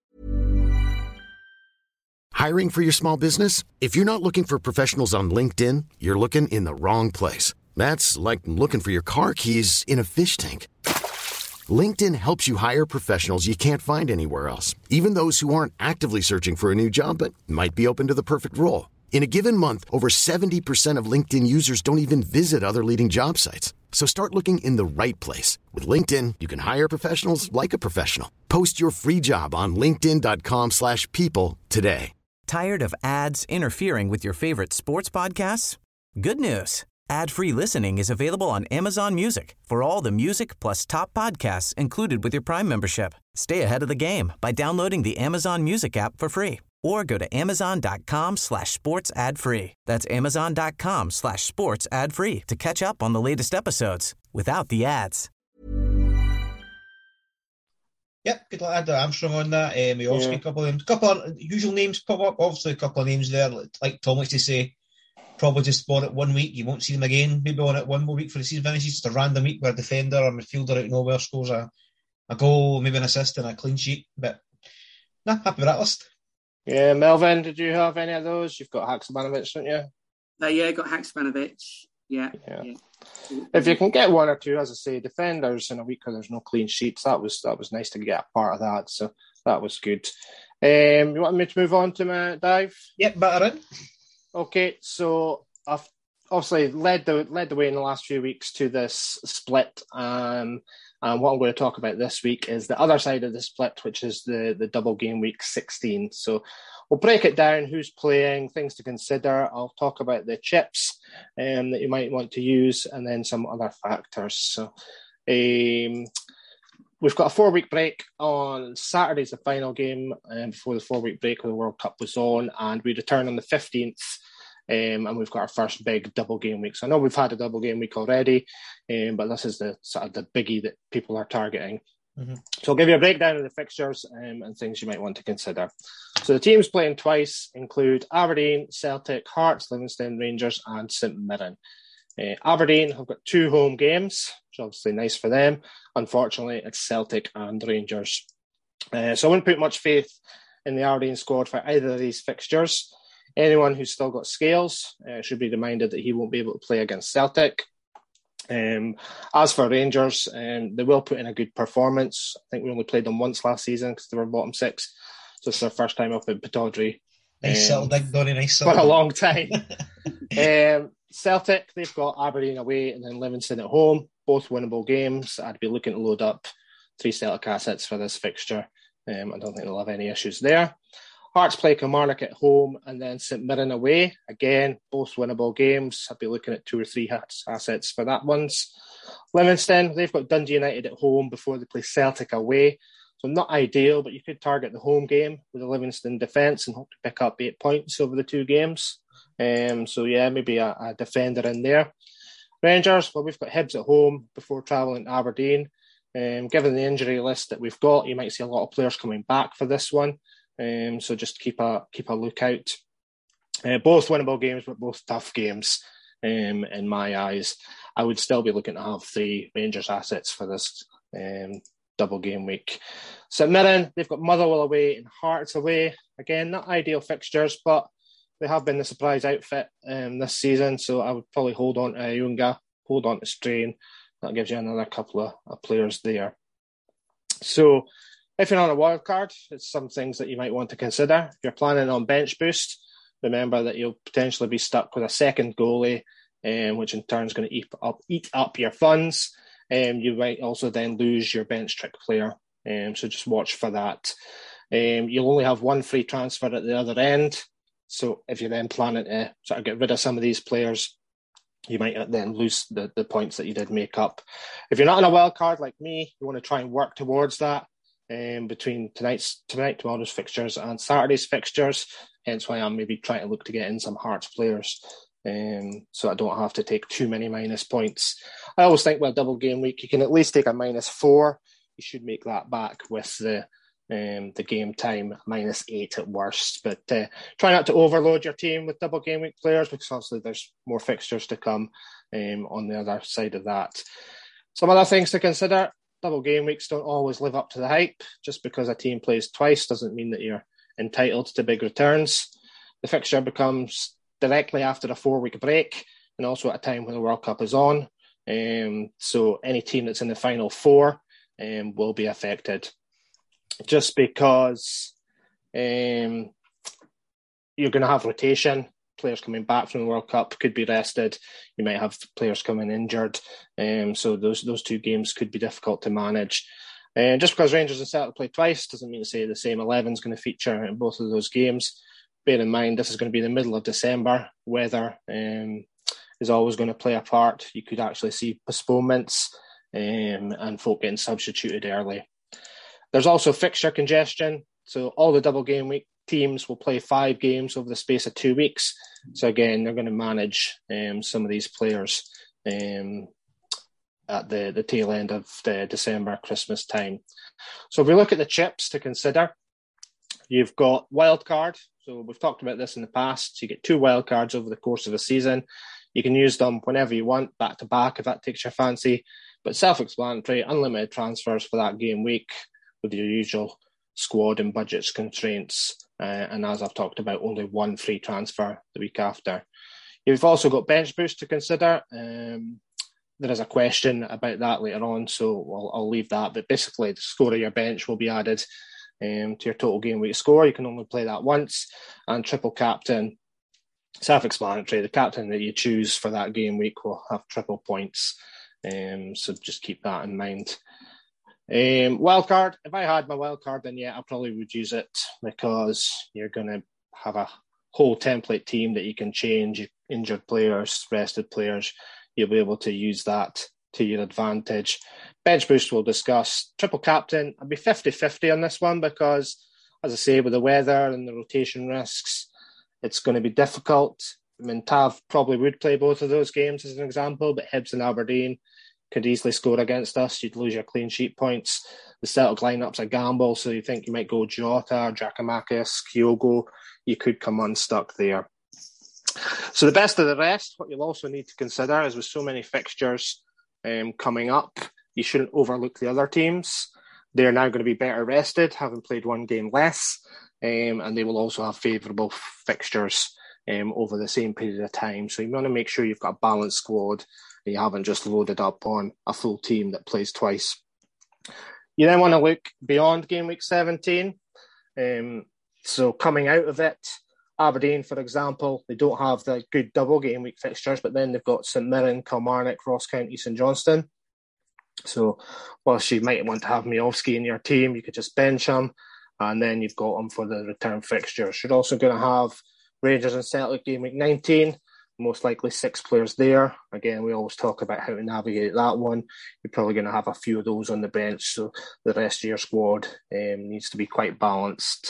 Hiring for your small business? If you're not looking for professionals on LinkedIn, you're looking in the wrong place. That's like looking for your car keys in a fish tank. LinkedIn helps you hire professionals you can't find anywhere else, even those who aren't actively searching for a new job but might be open to the perfect role. In a given month, over seventy percent of LinkedIn users don't even visit other leading job sites. So start looking in the right place. With LinkedIn, you can hire professionals like a professional. Post your free job on linkedin.com slash people today. Tired of ads interfering with your favorite sports podcasts? Good news. Ad-free listening is available on Amazon Music for all the music plus top podcasts included with your Prime membership. Stay ahead of the game by downloading the Amazon Music app for free or go to amazon.com slash sports ad free. That's amazon.com slash sports ad free to catch up on the latest episodes without the ads. Yep, good luck. I had Armstrong on that. Um, we also Yeah. a couple of names, couple of usual names pop up. Obviously, a couple of names there, like Tom likes to say, probably just spawn it one week. You won't see them again. Maybe on it one more week for the season finishes. Just a random week where a defender or midfielder out of nowhere scores a, a goal, maybe an assist and a clean sheet. But nah, happy with that list. Yeah, Melvin, did you have any of those? You've got Haksabanovic, don't you? Uh, yeah, got Haksabanovic. Yeah, yeah. yeah. If you can get one or two, as I say, defenders in a week where there's no clean sheets, that was that was nice to get a part of that. So that was good. Um, you want me to move on to my dive? Yep, batter in. Okay, so I've obviously led the led the way in the last few weeks to this split. Um, and what I'm going to talk about this week is the other side of the split, which is the, the double game week sixteen. So we'll break it down, who's playing, things to consider. I'll talk about the chips um, that you might want to use, and then some other factors. So um, we've got a four-week break. On Saturday's the final game um, before the four-week break where the World Cup was on, and we return on the fifteenth. Um, and we've got our first big double game week. So I know we've had a double game week already, um, but this is the sort of the biggie that people are targeting. Mm-hmm. So I'll give you a breakdown of the fixtures um, and things you might want to consider. So the teams playing twice include Aberdeen, Celtic, Hearts, Livingston, Rangers, and St Mirren. Uh, Aberdeen have got two home games, which is obviously nice for them. Unfortunately, it's Celtic and Rangers. Uh, so I wouldn't put much faith in the Aberdeen squad for either of these fixtures. Anyone who's still got scales uh, should be reminded that he won't be able to play against Celtic. Um, as for Rangers, um, they will put in a good performance. I think we only played them once last season because they were bottom six. So it's their first time up in Pittodrie. Nice um, little dig, Donny, nice for a long time. um, Celtic, they've got Aberdeen away and then Livingston at home. Both winnable games. I'd be looking to load up three Celtic assets for this fixture. Um, I don't think they'll have any issues there. Hearts play Kilmarnock at home and then St Mirren away. Again, both winnable games. I'd be looking at two or three assets for that ones. Livingston, they've got Dundee United at home before they play Celtic away. So not ideal, but you could target the home game with the Livingston defence and hope to pick up eight points over the two games. Um, so yeah, maybe a, a defender in there. Rangers, well, we've got Hibs at home before travelling to Aberdeen. Um, given the injury list that we've got, you might see a lot of players coming back for this one. Um, so just keep a keep a lookout. Uh, both winnable games, but both tough games um, in my eyes. I would still be looking to have three Rangers assets for this um, double game week. St Mirren, they've got Motherwell away and Hearts away. Again, not ideal fixtures, but they have been the surprise outfit um, this season. So I would probably hold on to Ayunga, hold on to Strain. That gives you another couple of, of players there. So if you're on a wild card, it's some things that you might want to consider. If you're planning on bench boost, remember that you'll potentially be stuck with a second goalie um, which in turn is going to eat up, eat up your funds. Um, you might also then lose your bench trick player. Um, so just watch for that. Um, you'll only have one free transfer at the other end. So if you're then planning to sort of get rid of some of these players, you might then lose the, the points that you did make up. If you're not on a wild card like me, you want to try and work towards that um, between tonight's tonight, tomorrow's fixtures and Saturday's fixtures. Hence why I'm maybe trying to look to get in some Hearts players. Um, so I don't have to take too many minus points. I always think with a double game week, you can at least take a minus four. You should make that back with the um, the game time, minus eight at worst. But uh, try not to overload your team with double game week players, because obviously there's more fixtures to come um, on the other side of that. Some other things to consider. Double game weeks don't always live up to the hype. Just because a team plays twice doesn't mean that you're entitled to big returns. The fixture becomes directly after a four-week break, and also at a time when the World Cup is on. Um, so any team that's in the final four um, will be affected. Just because um, you're going to have rotation, players coming back from the World Cup could be rested. You might have players coming injured. Um, so those those two games could be difficult to manage. And uh, just because Rangers and Celtic play twice doesn't mean to say the same eleven is going to feature in both of those games. Bear in mind, this is going to be the middle of December. Weather um, is always going to play a part. You could actually see postponements um, and folk getting substituted early. There's also fixture congestion. So all the double game week teams will play five games over the space of two weeks. So again, they're going to manage um, some of these players um, at the, the tail end of the December, Christmas time. So if we look at the chips to consider, you've got wildcard. So we've talked about this in the past. So you get two wildcards over the course of a season. You can use them whenever you want, back to back, if that takes your fancy. But self-explanatory, unlimited transfers for that game week with your usual squad and budgets constraints. Uh, and as I've talked about, only one free transfer the week after. You've also got bench boost to consider. Um, there is a question about that later on, so I'll, I'll leave that. But basically, the score of your bench will be added Um, to your total game week score. You can only play that once. And triple captain, self-explanatory. The captain that you choose for that game week will have triple points. Um, so just keep that in mind. Um, wildcard. If I had my wildcard, then yeah, I probably would use it, because you're going to have a whole template team that you can change. Injured players, rested players. You'll be able to use that to your advantage. Bench boost we'll discuss. Triple captain, I'd be fifty-fifty on this one, because, as I say, with the weather and the rotation risks, it's going to be difficult. I mean, Tav probably would play both of those games as an example, but Hibs and Aberdeen could easily score against us. You'd lose your clean sheet points. The Celtic lineup's a gamble, so you think you might go Jota, Giakoumakis, Kyogo. You could come unstuck there. So the best of the rest, what you'll also need to consider is, with so many fixtures um, coming up, you shouldn't overlook the other teams. They're now going to be better rested, having played one game less, um, and they will also have favourable fixtures um, over the same period of time. So you want to make sure you've got a balanced squad and you haven't just loaded up on a full team that plays twice. You then want to look beyond game week seventeen. Um, so coming out of it, Aberdeen, for example, they don't have the good double game week fixtures, but then they've got St Mirren, Kilmarnock, Ross County, St Johnstone. So whilst you might want to have Miovski in your team, you could just bench him, and then you've got him for the return fixtures. You're also going to have Rangers and Celtic game week nineteen, most likely six players there. Again, we always talk about how to navigate that one. You're probably going to have a few of those on the bench, so the rest of your squad um, needs to be quite balanced.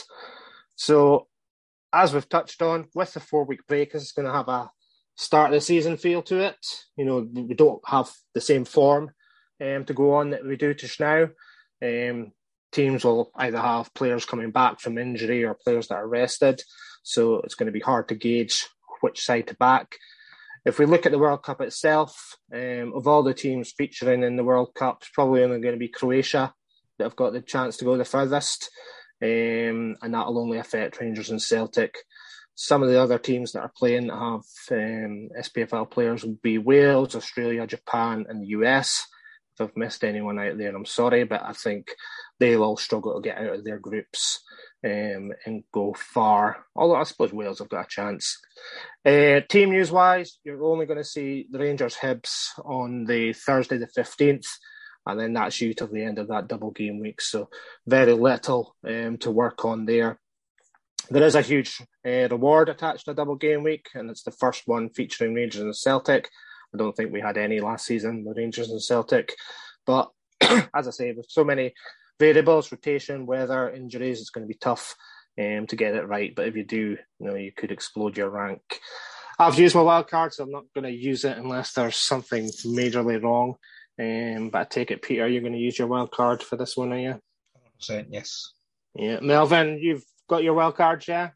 So, as we've touched on, with the four-week break, it's going to have a start of the season feel to it. You know, we don't have the same form um, to go on that we do just now. Um, teams will either have players coming back from injury or players that are rested, so it's going to be hard to gauge which side to back. If we look at the World Cup itself, um, of all the teams featuring in the World Cup, it's probably only going to be Croatia that have got the chance to go the furthest. Um, and that'll only affect Rangers and Celtic. Some of the other teams that are playing that have um, S P F L players will be Wales, Australia, Japan and the U S. If I've missed anyone out there, I'm sorry, but I think they'll all struggle to get out of their groups. um, and go far. Although I suppose Wales have got a chance. Uh, team news-wise, you're only going to see the Rangers Hibs on the Thursday the fifteenth, and then that's you till the end of that double game week. So very little um, to work on there. There is a huge uh, reward attached to a double game week, and it's the first one featuring Rangers and Celtic. I don't think we had any last season, the Rangers and Celtic. But as I say, with so many variables, rotation, weather, injuries, it's going to be tough um, to get it right. But if you do, you know, you could explode your rank. I've used my wild card, so I'm not going to use it unless there's something majorly wrong. Um, but I take it, Peter, you're going to use your wild card for this one, are you? one hundred percent, yes. Yeah, Melvin, you've got your wild cards, yeah?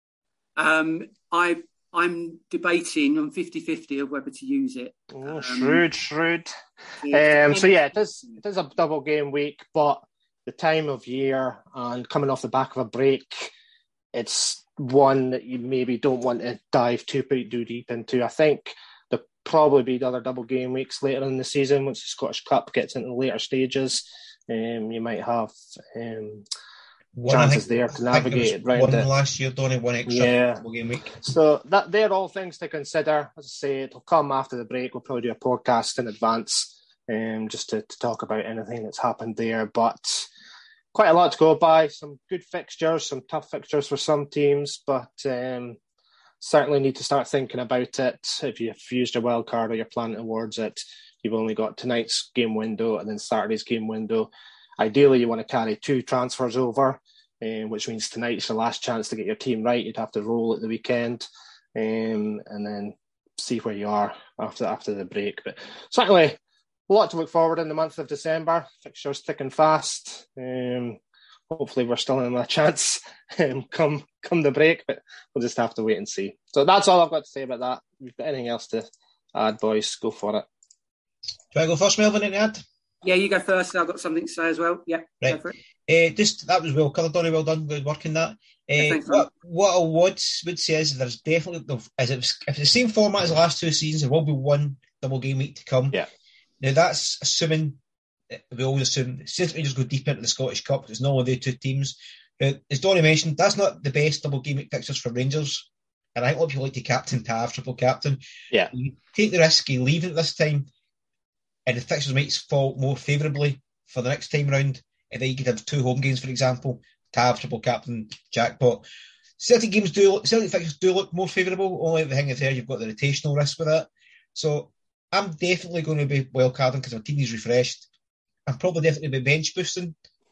Um, I, I'm debating on fifty-fifty of whether to use it. Oh, um, shrewd, shrewd. Um, so, yeah, it is, it is a double game week, but the time of year and coming off the back of a break, it's one that you maybe don't want to dive too, too deep into. I think there'll probably be other double game weeks later in the season once the Scottish Cup gets into the later stages. Um, you might have... Um, One, chances think, there to navigate it round one it. last year, Donny, one extra yeah. game week. So that they're all things to consider. As I say, it'll come after the break. We'll probably do a podcast in advance um, just to, to talk about anything that's happened there. But quite a lot to go by. Some good fixtures, some tough fixtures for some teams, but um, certainly need to start thinking about it. If you've used your wild card or you're planning towards it, you've only got tonight's game window and then Saturday's game window. Ideally, you want to carry two transfers over, um, which means tonight's the last chance to get your team right. You'd have to roll at the weekend um, and then see where you are after after the break. But certainly, a lot to look forward in the month of December. Fixtures thick and fast. Um, hopefully, we're still in a chance um, come come the break, but we'll just have to wait and see. So that's all I've got to say about that. If you've got anything else to add, boys, go for it. Do I go first, Melvin, anything to add? Yeah, you go first. I've got something to say as well. Yeah, right. Go for it. Uh, just that was well covered, Donny. Well done. Good work in that. Uh, yeah, thanks, what, what I would, would say is there's definitely, as it was, if it's the same format as the last two seasons, there will be one double game week to come. Yeah. Now that's assuming, we always assume, since we just go deep into the Scottish Cup, it's not only the two teams. But as Donny mentioned, that's not the best double game week fixtures for Rangers. And I think a lot of people like to captain to have triple captain. Yeah. You take the risk, you leave it this time, and the fixtures might fall more favourably for the next time round. And then you could have two home games, for example, Tav, triple captain, jackpot. Celtic games do, Celtic fixtures do look more favourable. Only the thing is there, you've got the rotational risk with that. So I'm definitely going to be wildcarding because my team is refreshed. I'm probably definitely be bench boosting.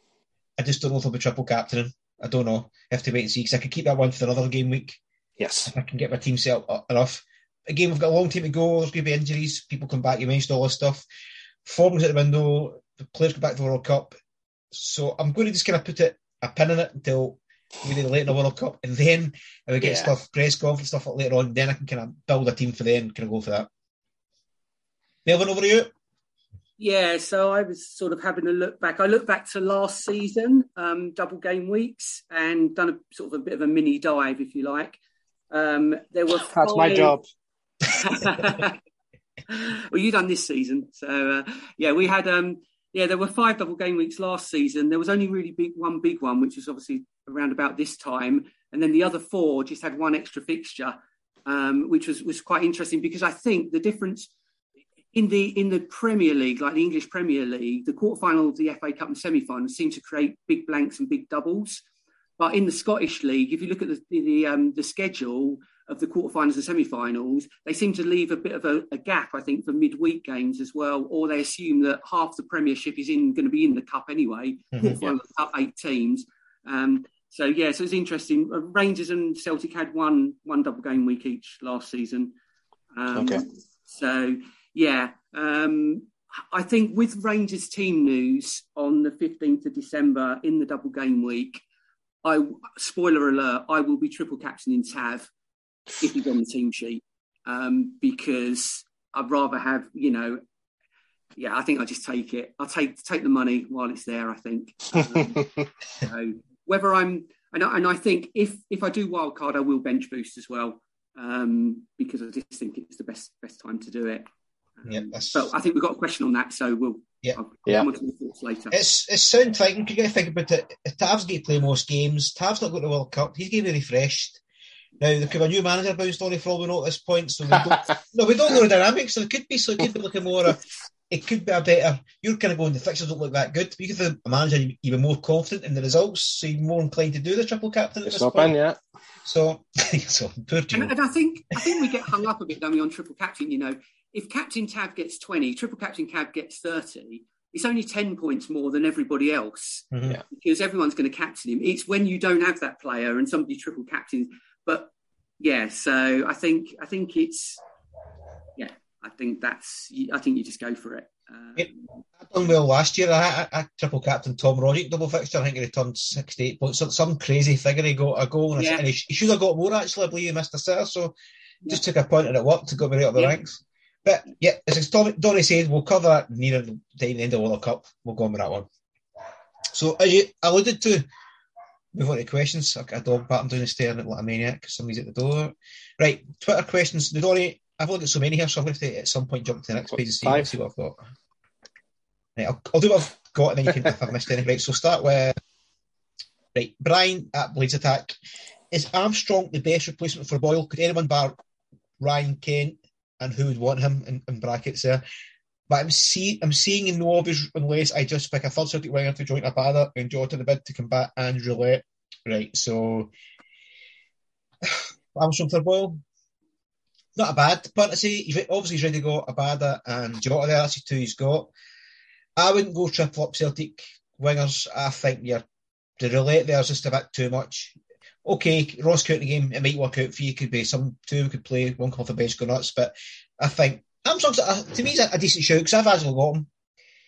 I just don't know if I'll be triple captaining. I don't know. I have to wait and see because I could keep that one for another game week. Yes. If I can get my team set up enough. Again, we've got a long time to go. There's going to be injuries. People come back. You mentioned all this stuff. Form's out the window. The players go back to the World Cup. So I'm going to just kind of put it a pin in it until really late in the World Cup. And then if we get yeah. stuff, press conference stuff like later on, then I can kind of build a team for then and kind of go for that. Melvin, over to you. Yeah, so I was sort of having a look back. I looked back to last season, um, double game weeks, and done a sort of a bit of a mini dive, if you like. Um, there were That's five... my job. Well, you done this season, so uh, yeah, we had um, yeah, there were five double game weeks last season. There was only really big one big one, which was obviously around about this time, and then the other four just had one extra fixture, um, which was was quite interesting because I think the difference in the in the Premier League, like the English Premier League, the quarterfinal of the F A Cup and semi-finals seem to create big blanks and big doubles. But in the Scottish League, if you look at the the, um, the schedule of the quarterfinals and semi-finals, they seem to leave a bit of a, a gap, I think, for midweek games as well. Or they assume that half the Premiership is in going to be in the Cup anyway. Mm-hmm, quarterfinal yeah. Cup, eight teams. Um, so yeah, so it's interesting. Rangers and Celtic had one one double game week each last season. Um, okay. So yeah, um, I think with Rangers team news on the fifteenth of December in the double game week, I spoiler alert, I will be triple captaining Tav if he's on the team sheet, um, because I'd rather have, you know, yeah, I think I'll just take it. I'll take take the money while it's there, I think. Um, so whether I'm, and I, and I think if if I do wildcard, I will bench boost as well, um, because I just think it's the best best time to do it. Um, yeah, that's... But I think we've got a question on that, so we'll Yeah, I'll yeah. come on to my thoughts later. It's it's sound thinking. You got to think about it. Tav's going to play most games. Tav's not going to the World Cup. He's going to be refreshed. Now there could be a new manager bounced on for all we know at this point. So we don't. no, we don't know the dynamics. So it could be. So it could be looking more. A, it could be a better. You're kind of going. The fixtures don't look that good. But you could have a manager you'd be more confident in the results, so you're more inclined to do the triple captain at It's this not point. been yet. So, so poor Joe. And, and I think I think we get hung up a bit, don't we, on triple captain? You know, if Captain Tav gets twenty, triple captain Cav gets thirty. It's only ten points more than everybody else Mm-hmm. Yeah. because everyone's going to captain him. It's when you don't have that player and somebody triple captains. But yeah, so I think I think it's yeah, I think that's I think you just go for it. Um, It, I done well last year. I, I, I triple captain Tom Roddick double fixture. I think he returned sixty-eight points. Some, some crazy figure. He got a goal and, Yeah. a, and he, he should have got more actually. I believe he missed a sitter. So Yeah. just took a point and it worked to go right up the Yeah. ranks. But yeah, as Tommy, Donny said, we'll cover that near the, the end of the World Cup. We'll go on with that one. So as you alluded to, move on to questions. I've got a dog batting down the stairs like a maniac because somebody's at the door. Right, Twitter questions. The Donny, I've only got so many here, so I'm going to at some point jump to the next page and see, Five. see what I've got. Right, I'll, I'll do what I've got and then you can, if I've missed anything. Right, so start with, right, Brian at Blades Attack. Is Armstrong the best replacement for Boyle? Could anyone bar Ryan Kent, and who would want him in, in brackets there? But I'm, see, I'm seeing in no obvious unless I just pick a third Celtic winger to join Abada and Jota in the bid to combat Andrew Lett. Right, so Armstrong for Boyle. Not a bad punt to say. He's, obviously he's ready to go Abada and Jota there. That's the two he's got. I wouldn't go triple up Celtic wingers. I think you're, the roulette there's just a bit too much. Okay, Ross County game, it might work out for you. Could be some two could play, one come off the bench, go nuts. But I think Armstrong's, a, to me, he's a, a decent shout because I've actually got him.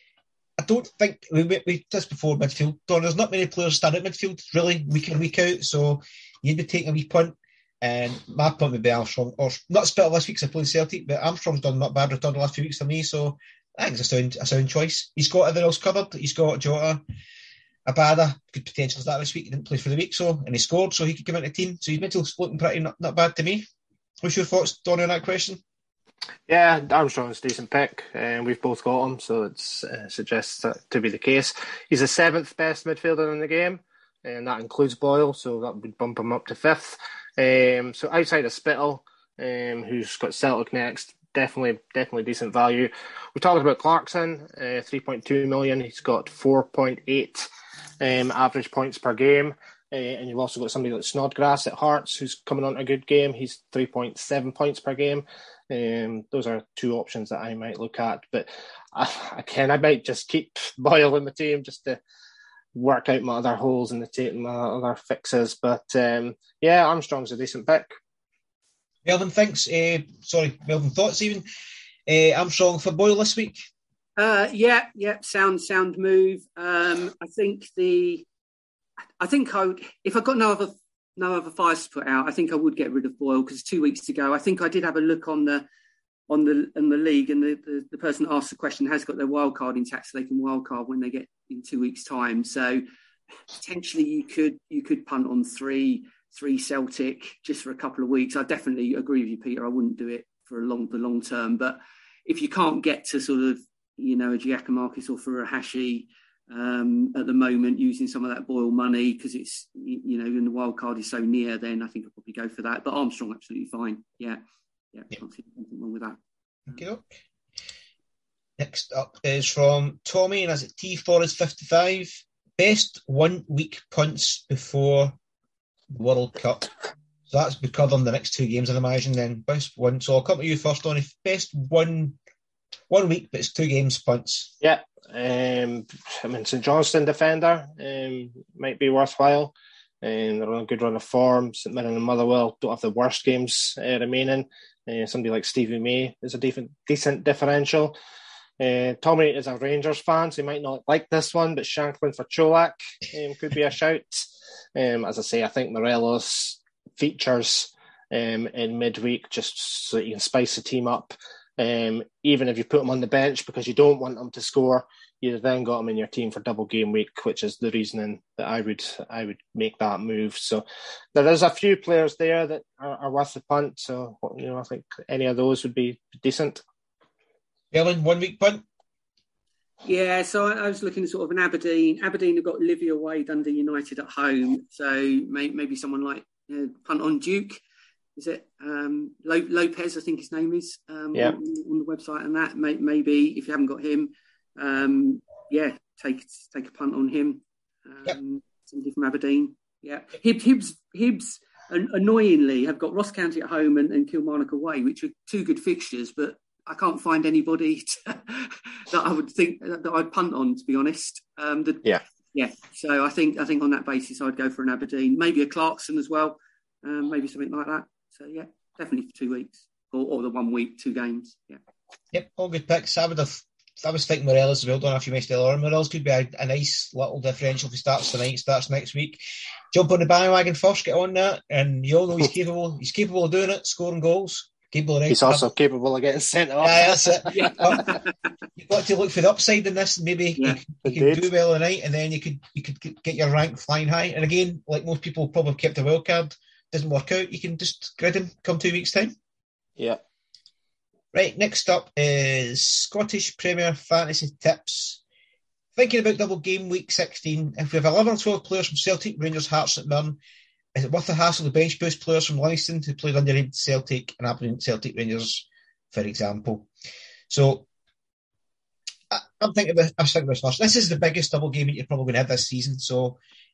I don't think, we we, we just before midfield, Don, there's not many players stand at midfield, really, week in, week out. So you'd be taking a wee punt. And my punt would be Armstrong, or not split this week because I played Celtic, but Armstrong's done not bad return the last few weeks for me. So I think it's a sound, a sound choice. He's got everything else covered. He's got Jota. Abada could potentially start this week. He didn't play for the week, so and he scored, so he could come into the team. So he's mentally looking pretty not, not bad to me. What's your thoughts, Donny, on that question? Yeah, Armstrong's a decent pick, and we've both got him, so it uh, suggests that to be the case. He's the seventh best midfielder in the game, and that includes Boyle, so that would bump him up to fifth. Um, so outside of Spittle, um, who's got Celtic next, definitely, definitely decent value. We talked about Clarkson, uh, three point two million. He's got four point eight um, average points per game. Uh, and you've also got somebody like Snodgrass at Hearts, who's coming on a good game. He's three point seven points per game. Um, those are two options that I might look at. But I, again, I might just keep Boyle in the team just to work out my other holes in the team, my other fixes. But um, yeah, Armstrong's a decent pick. Melvin thinks, uh, sorry, Melvin thoughts even. Uh, Armstrong for Boyle this week? Uh, yeah, yeah, sound, sound move. Um, I think the, I think I would, if I got no other, no other fires to put out, I think I would get rid of Boyle because two weeks to go. I think I did have a look on the, on the, on the league, and the, the, the person that asked the question has got their wild card intact, so they can wild card when they get in two weeks' time. So potentially you could, you could punt on three, three Celtic just for a couple of weeks. I definitely agree with you, Peter. I wouldn't do it for a long, the long term, but if you can't get to sort of, you know, a Giacomakis or for a Hashi um, at the moment, using some of that Boyle money because it's, you know, and the wild card is so near, then I think I'll probably go for that. But Armstrong, absolutely fine. Yeah. Yeah. yeah. Can't see anything wrong with that. Okay. Next up is from Tommy, and as it T Forest fifty-five. Best one week punts before the World Cup. So that's be covering the next two games, I imagine. Then best one. So I'll come to you first, Donny. Best one. One week, but it's two games punts. Yeah, um, I mean, St Johnstone defender um, might be worthwhile. Um, they're on a good run of form. St Mirren and Motherwell don't have the worst games uh, remaining. Uh, somebody like Stevie May is a decent, decent differential. Uh, Tommy is a Rangers fan, so he might not like this one, but Shanklin for Cholak um, could be a shout. Um, as I say, I think Morelos features um, in midweek just so that you can spice the team up. Um, even if you put him on the bench because you don't want him to score, you've then got him in your team for double game week, which is the reasoning that I would I would make that move. So there is a few players there that are, are worth the punt. So you know, I think any of those would be decent. Ellen, one week punt. Yeah, so I, I was looking at sort of an Aberdeen. Aberdeen have got Olivia Wade under United at home, so may, maybe someone like uh, punt on Duke. Is it um, Lopez? I think his name is um, yeah. on, on the website, and that may, maybe if you haven't got him, um, yeah, take take a punt on him. Um, yep. Somebody from Aberdeen. Yeah, Hibs, Hibs, Hibs. Annoyingly, have got Ross County at home and, and Kilmarnock away, which are two good fixtures, but I can't find anybody to, that I would think that I'd punt on, to be honest. Um, the, yeah, yeah. So I think I think on that basis, I'd go for an Aberdeen, maybe a Clarkson as well, um, maybe something like that. So yeah, definitely for two weeks or, or the one week, two games. Yeah. Yep, all good picks. I would have. I was thinking Morelos as well. Don't know if you mentioned earlier. Morelos could be a, a nice little differential if he starts tonight, starts next week. Jump on the bandwagon first, get on that, and you all know he's capable. He's capable of doing it, scoring goals. Capable of he's also capable of getting sent off. Yeah, that's it. Yeah. You've got to look for the upside in this. Maybe yeah, you, you can do well tonight, and then you could you could get your rank flying high. And again, like most people probably have kept a wild card, doesn't work out. You can just grid him come two weeks time. Yeah. Right, next up is Scottish Premier Fantasy Tips. Thinking about double game week sixteen, if we have eleven or twelve players from Celtic, Rangers, Hearts, St Mirren, is it worth the hassle to bench boost players from Livingston who played under Celtic and Aberdeen, Celtic, Rangers, for example? So, I, I'm thinking about, I was thinking about this first. This is the biggest double game you're probably going to have this season. So,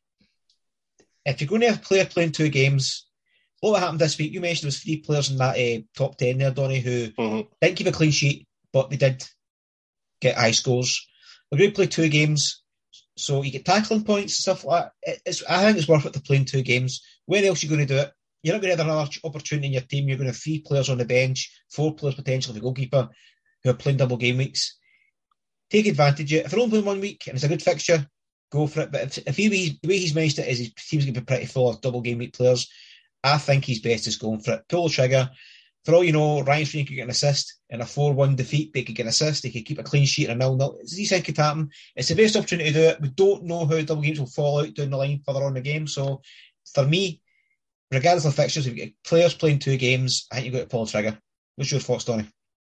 if you're going to have a player playing two games, what happened this week? You mentioned there was three players in that uh, top ten there, Donny, who mm-hmm. didn't keep a clean sheet, but they did get high scores. We're going to play two games, so you get tackling points and stuff like that. It's, I think it's worth it to playing two games. Where else are you going to do it? You're not going to have another opportunity in your team. You're going to have three players on the bench, four players potentially, the goalkeeper, who are playing double game weeks. Take advantage of it. If they're only playing one week and it's a good fixture, go for it. But if, if he, the way he's managed it is his team's going to be pretty full of double game week players, I think he's best is going for it. Pull the trigger. For all you know, Ryan Sweeney could get an assist in a four one defeat. They could get an assist. They could keep a clean sheet and a nil nil. As he said, could happen. It's the best opportunity to do it. We don't know how double games will fall out down the line further on the game. So, for me, regardless of fixtures, if you get players playing two games, I think you've got to pull the trigger. What's your thoughts, Donny?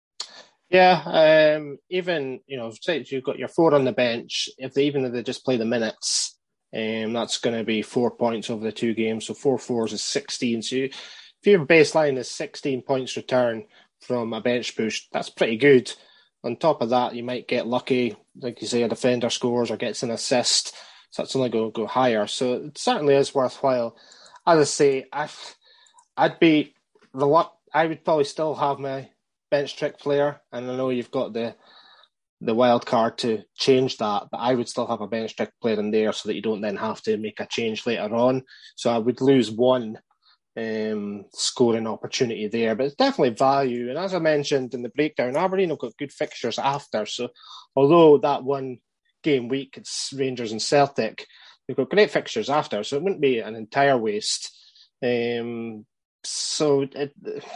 Yeah, um, even, you know, say you've got your four on the bench, if they even if they just play the minutes, Um, that's going to be four points over the two games. So four fours is sixteen. So you, if your baseline is sixteen points return from a bench boost, that's pretty good. On top of that, you might get lucky, like you say, a defender scores or gets an assist. So that's only going to go higher. So it certainly is worthwhile. As I say, I've, I'd be the luck. I would probably still have my bench trick player, and I know you've got the. the wild card to change that, but I would still have a bench trick player in there so that you don't then have to make a change later on. So I would lose one um, scoring opportunity there, but it's definitely value. And as I mentioned in the breakdown, Aberdeen have got good fixtures after. So although that one game week, it's Rangers and Celtic, they've got great fixtures after, so it wouldn't be an entire waste. Um, so it,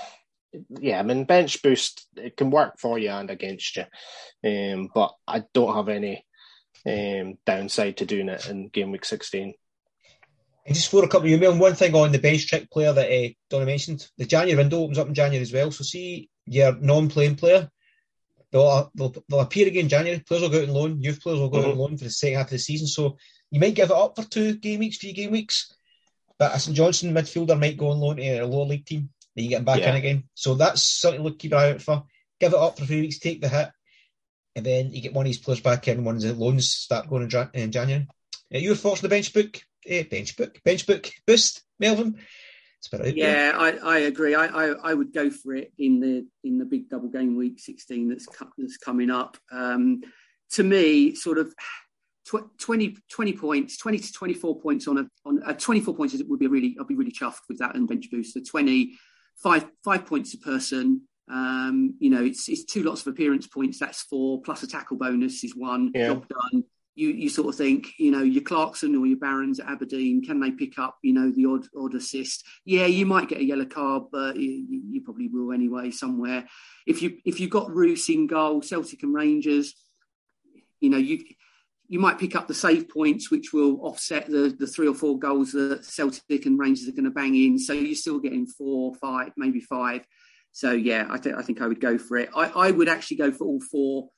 yeah, I mean, bench boost, it can work for you and against you. Um, but I don't have any um, downside to doing it in game week sixteen. And just for a couple of you, one thing on the bench trick player that uh, Donny mentioned, the January window opens up in January as well. So see your non-playing player, they'll, they'll, they'll appear again in January. Players will go out on loan, youth players will go mm-hmm. out on loan for the second half of the season. So you might give it up for two game weeks, three game weeks. But a St Johnstone midfielder might go on loan to a lower league team. Then you get him back yeah. in again. So that's something to keep an eye out for. Give it up for three weeks, take the hit, and then you get one of these players back in, one of the loans start going in, in January. Uh, your thoughts on the bench book? Uh, bench book? Bench book boost, Melvin? It's a bit out yeah, I, I agree. I, I, I would go for it in the in the big double game week sixteen that's, that's coming up. Um, to me, sort of twenty, twenty points, twenty to twenty-four points on a on uh, twenty-four points would be a really, I'd be really chuffed with that and bench boost. The twenty, five five points a person. Um, you know, it's it's two lots of appearance points. That's four plus a tackle bonus is one. Yeah. Job done. You you sort of think, you know, your Clarkson or your Barons at Aberdeen, can they pick up, you know, the odd odd assist? Yeah, you might get a yellow card, but you, you probably will anyway somewhere. If you if you got Roos in goal, Celtic and Rangers, you know, you you might pick up the save points, which will offset the the three or four goals that Celtic and Rangers are going to bang in. So you're still getting four, five, maybe five. So yeah, I, th- I think I would go for it. I, I would actually go for all four.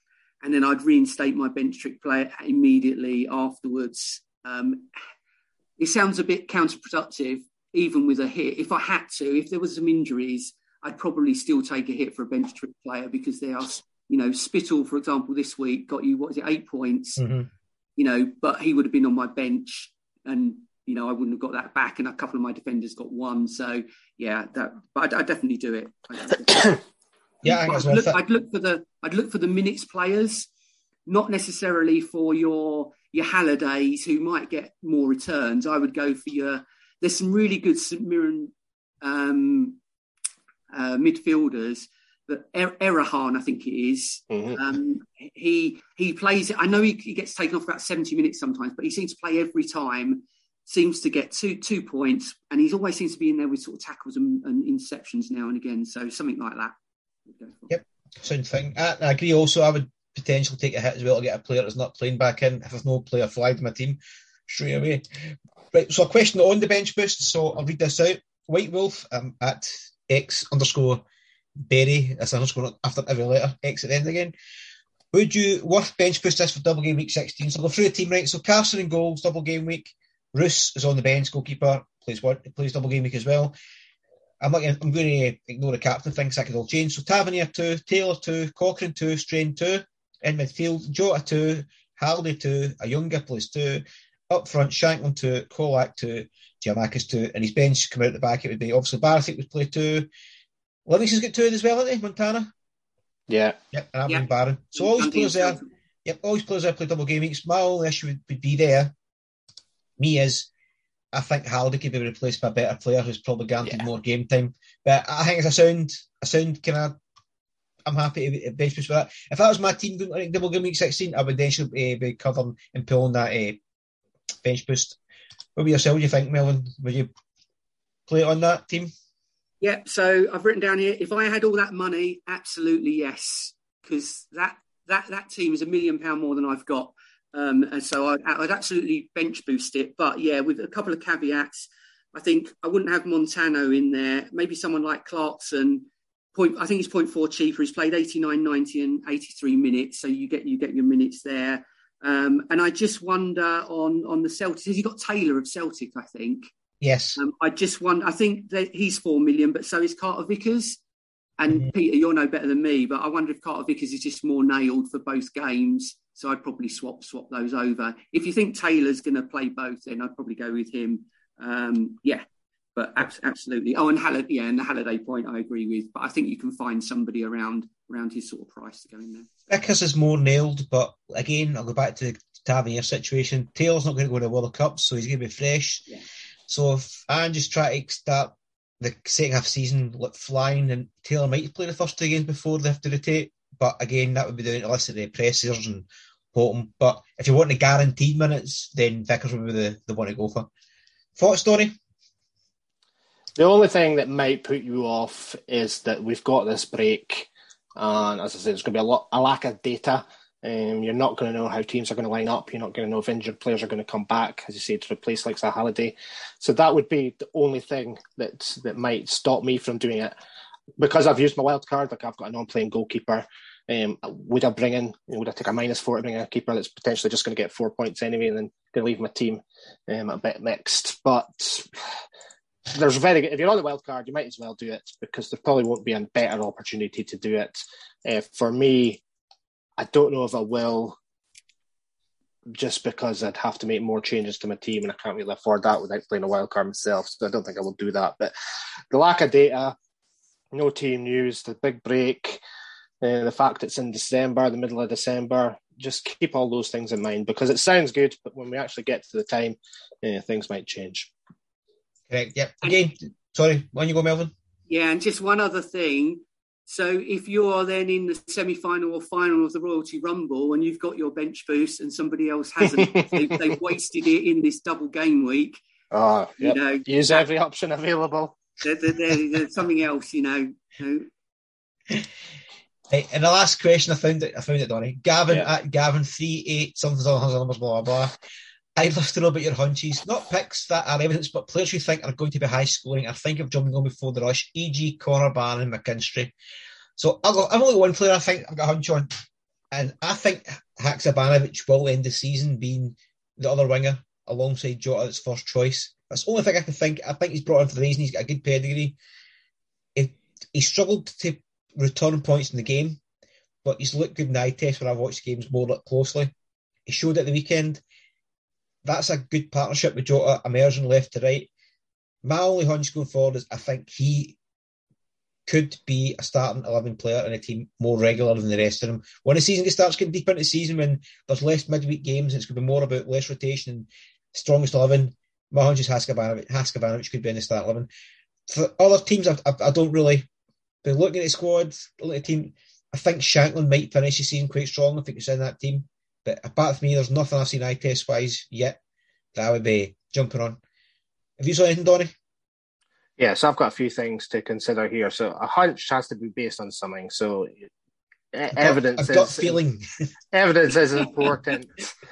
and then I'd reinstate my bench trick player immediately afterwards. Um, it sounds a bit counterproductive, even with a hit. If I had to, if there was some injuries, I'd probably still take a hit for a bench trick player because they are, you know, Spittle, for example, this week got you, what is it, eight points, mm-hmm. you know, but he would have been on my bench and, you know, I wouldn't have got that back, and a couple of my defenders got one. So, yeah, that. But I'd, I'd definitely do it. Definitely. yeah, I I'd look, I'd look for the. I'd look for the minutes players, not necessarily for your your Hallidays who might get more returns. I would go for your. There's some really good St Mirren um, uh, midfielders. But er- Erahan, I think it is. Mm-hmm. Um, he he plays. I know he, he gets taken off about seventy minutes sometimes, but he seems to play every time. Seems to get two two points, and he's always seems to be in there with sort of tackles and, and interceptions now and again. So something like that. Yep, same thing. I, I agree. Also, I would potentially take a hit as well to get a player that's not playing back in if there's no player flagged in my team straight away. Right. So a question on the bench boost. So I'll read this out. White Wolf um, at X underscore Berry. That's underscore after every letter. X at the end again. Would you worth bench boost this for double game week sixteen? So go through the team, right? So Carson in goals, double game week. Roos is on the bench, goalkeeper, plays one, plays double game week as well. I'm not gonna, I'm going to ignore the captain thing, so that could all change. So Tavernier two, Taylor two, Cochrane two, Strain two, in midfield, Jota two, Halliday two, Ayunga plays two, up front, Shanklin two, Kolak two, Giamakis two, and his bench coming out the back, it would be obviously Barisic would play two. Livingston's got two as well, hasn't he? Montana? Yeah. Yep, and I'm yeah. Barron. So all these players there, yep, all these players there play double game weeks. My only issue would, would be there. Me is, I think Halliday could be replaced by a better player who's probably guaranteed yeah. more game time. But I think it's a sound, a sound kind of. I'm happy to bench boost for that. If that was my team going like double game week sixteen, I would then uh, be covering and pulling that uh, bench boost. What about yourself? What do you think, Melvin? Would you play on that team? Yeah. So I've written down here: if I had all that money, absolutely yes, because that that that team is a million pound more than I've got. Um, and so I'd, I'd absolutely bench boost it. But yeah, with a couple of caveats, I think I wouldn't have Montano in there. Maybe someone like Clarkson. Point, I think he's point four cheaper. He's played eighty-nine, ninety and eighty-three minutes. So you get you get your minutes there. Um, and I just wonder on, on the Celtics, has he got Taylor of Celtic, I think? Yes. Um, I just wonder, I think that he's four million, but so is Carter Vickers. And mm-hmm. Peter, you'll know better than me, but I wonder if Carter Vickers is just more nailed for both games. So I'd probably swap swap those over. If you think Taylor's going to play both, then I'd probably go with him. Um, yeah, but ab- absolutely. Oh, and Halliday, yeah, and the Halliday point I agree with. But I think you can find somebody around around his sort of price to go in there. Vickers is more nailed, but again, I'll go back to the Tavernier situation. Taylor's not going to go to the World Cup, so he's going to be fresh. Yeah. So if I just try to start the second half season flying, and Taylor might play the first two games before they have to rotate. But again, that would be down to list of the pressers and Holton. But if you want the guaranteed minutes, then Vickers would be the, the one to go for. Thoughts, Story? The only thing that might put you off is that we've got this break, and as I said, there's going to be a, lot, a lack of data. Um, you're not going to know how teams are going to line up. You're not going to know if injured players are going to come back, as you say, to replace like a Halliday. So that would be the only thing that that might stop me from doing it. Because I've used my wild card, like I've got a non-playing goalkeeper. Um, would I bring in? Would I take a minus four to bring in a keeper that's potentially just going to get four points anyway, and then going to leave my team um, a bit mixed? But there's very if you're on the wild card, you might as well do it because there probably won't be a better opportunity to do it. Uh, for me, I don't know if I will, just because I'd have to make more changes to my team, and I can't really afford that without playing a wild card myself. So I don't think I will do that. But the lack of data, no team news, the big break, uh, the fact it's in December, the middle of December, just keep all those things in mind because it sounds good, but when we actually get to the time, uh, things might change. Correct. Yep. Again, sorry, when you go, Melvin? Yeah, and just one other thing. So if you're then in the semi-final or final of the Royalty Rumble and you've got your bench boost and somebody else hasn't, they, they've wasted it in this double game week. Oh, yep. You know, use every option available. There, there, there, there's something else, you know. You know. Hey, and the last question I found it, I found it, Donnie. Gavin yeah. at Gavin three eight something on numbers, blah blah blah. I'd love to know about your hunches, not picks that are evidence, but players you think are going to be high scoring. I think of jumping on before the rush, for example, Connor Barron and McKinstry. So I've got, I've only got one player I think I've got a hunch on, And I think Haksabanovic will end the season being the other winger alongside Jota as first choice. That's the only thing I can think. I think he's brought in for the reason he's got a good pedigree. He, he struggled to return points in the game, but he's looked good in the eye test when I've watched games more closely. He showed at the weekend. That's a good partnership with Jota, emerging left to right. My only hunch going forward is I think he could be a starting eleven player in a team more regular than the rest of them. When the season starts getting deeper into the season, when there's less midweek games, it's going to be more about less rotation and strongest eleven. My hunch is Haksabanovic. Haksabanovic could be in the start eleven. For other teams, I, I, I don't really be looking at the squad, looking at the team. I think Shankland might finish the season quite strong if he gets in that team. But apart from me, there's nothing I've seen eye test wise yet that I would be jumping on. Have you saw anything, Donny? Yeah, so I've got a few things to consider here. So a hunch has to be based on something. So I've evidence got, I've is got feeling. evidence is important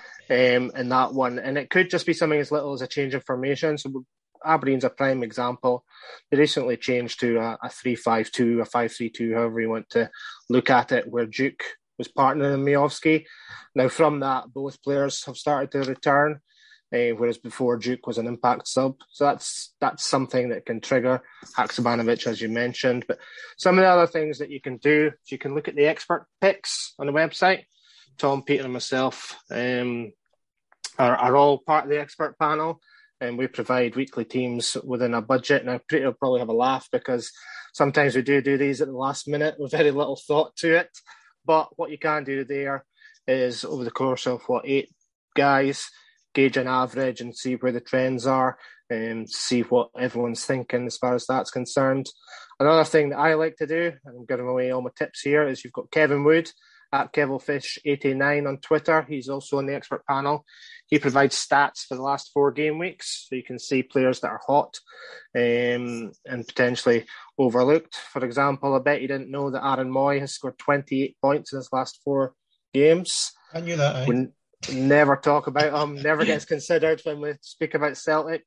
um, in that one, and it could just be something as little as a change of formation. So Aberdeen's a prime example. They recently changed to a, a three five two, a five three two, however you want to look at it, where Duke was partnering Miovski. Now, from that, both players have started to return. Uh, whereas before Duke was an impact sub. So that's that's something that can trigger Haksabanovic, as you mentioned. But some of the other things that you can do is you can look at the expert picks on the website. Tom, Peter and myself um, are, are all part of the expert panel, and we provide weekly teams within a budget. Now, Peter will probably have a laugh because sometimes we do do these at the last minute with very little thought to it. But what you can do there is over the course of, what, eight guys, gauge an average and see where the trends are and see what everyone's thinking as far as that's concerned. Another thing that I like to do, and I'm giving away all my tips here, is you've got Kevin Wood at Kevilfish eighty-nine on Twitter. He's also on the expert panel. He provides stats for the last four game weeks, so you can see players that are hot um, and potentially overlooked. For example, I bet you didn't know that Aaron Moy has scored twenty-eight points in his last four games. I knew that, eh? When, Never talk about him, never gets considered when we speak about Celtic.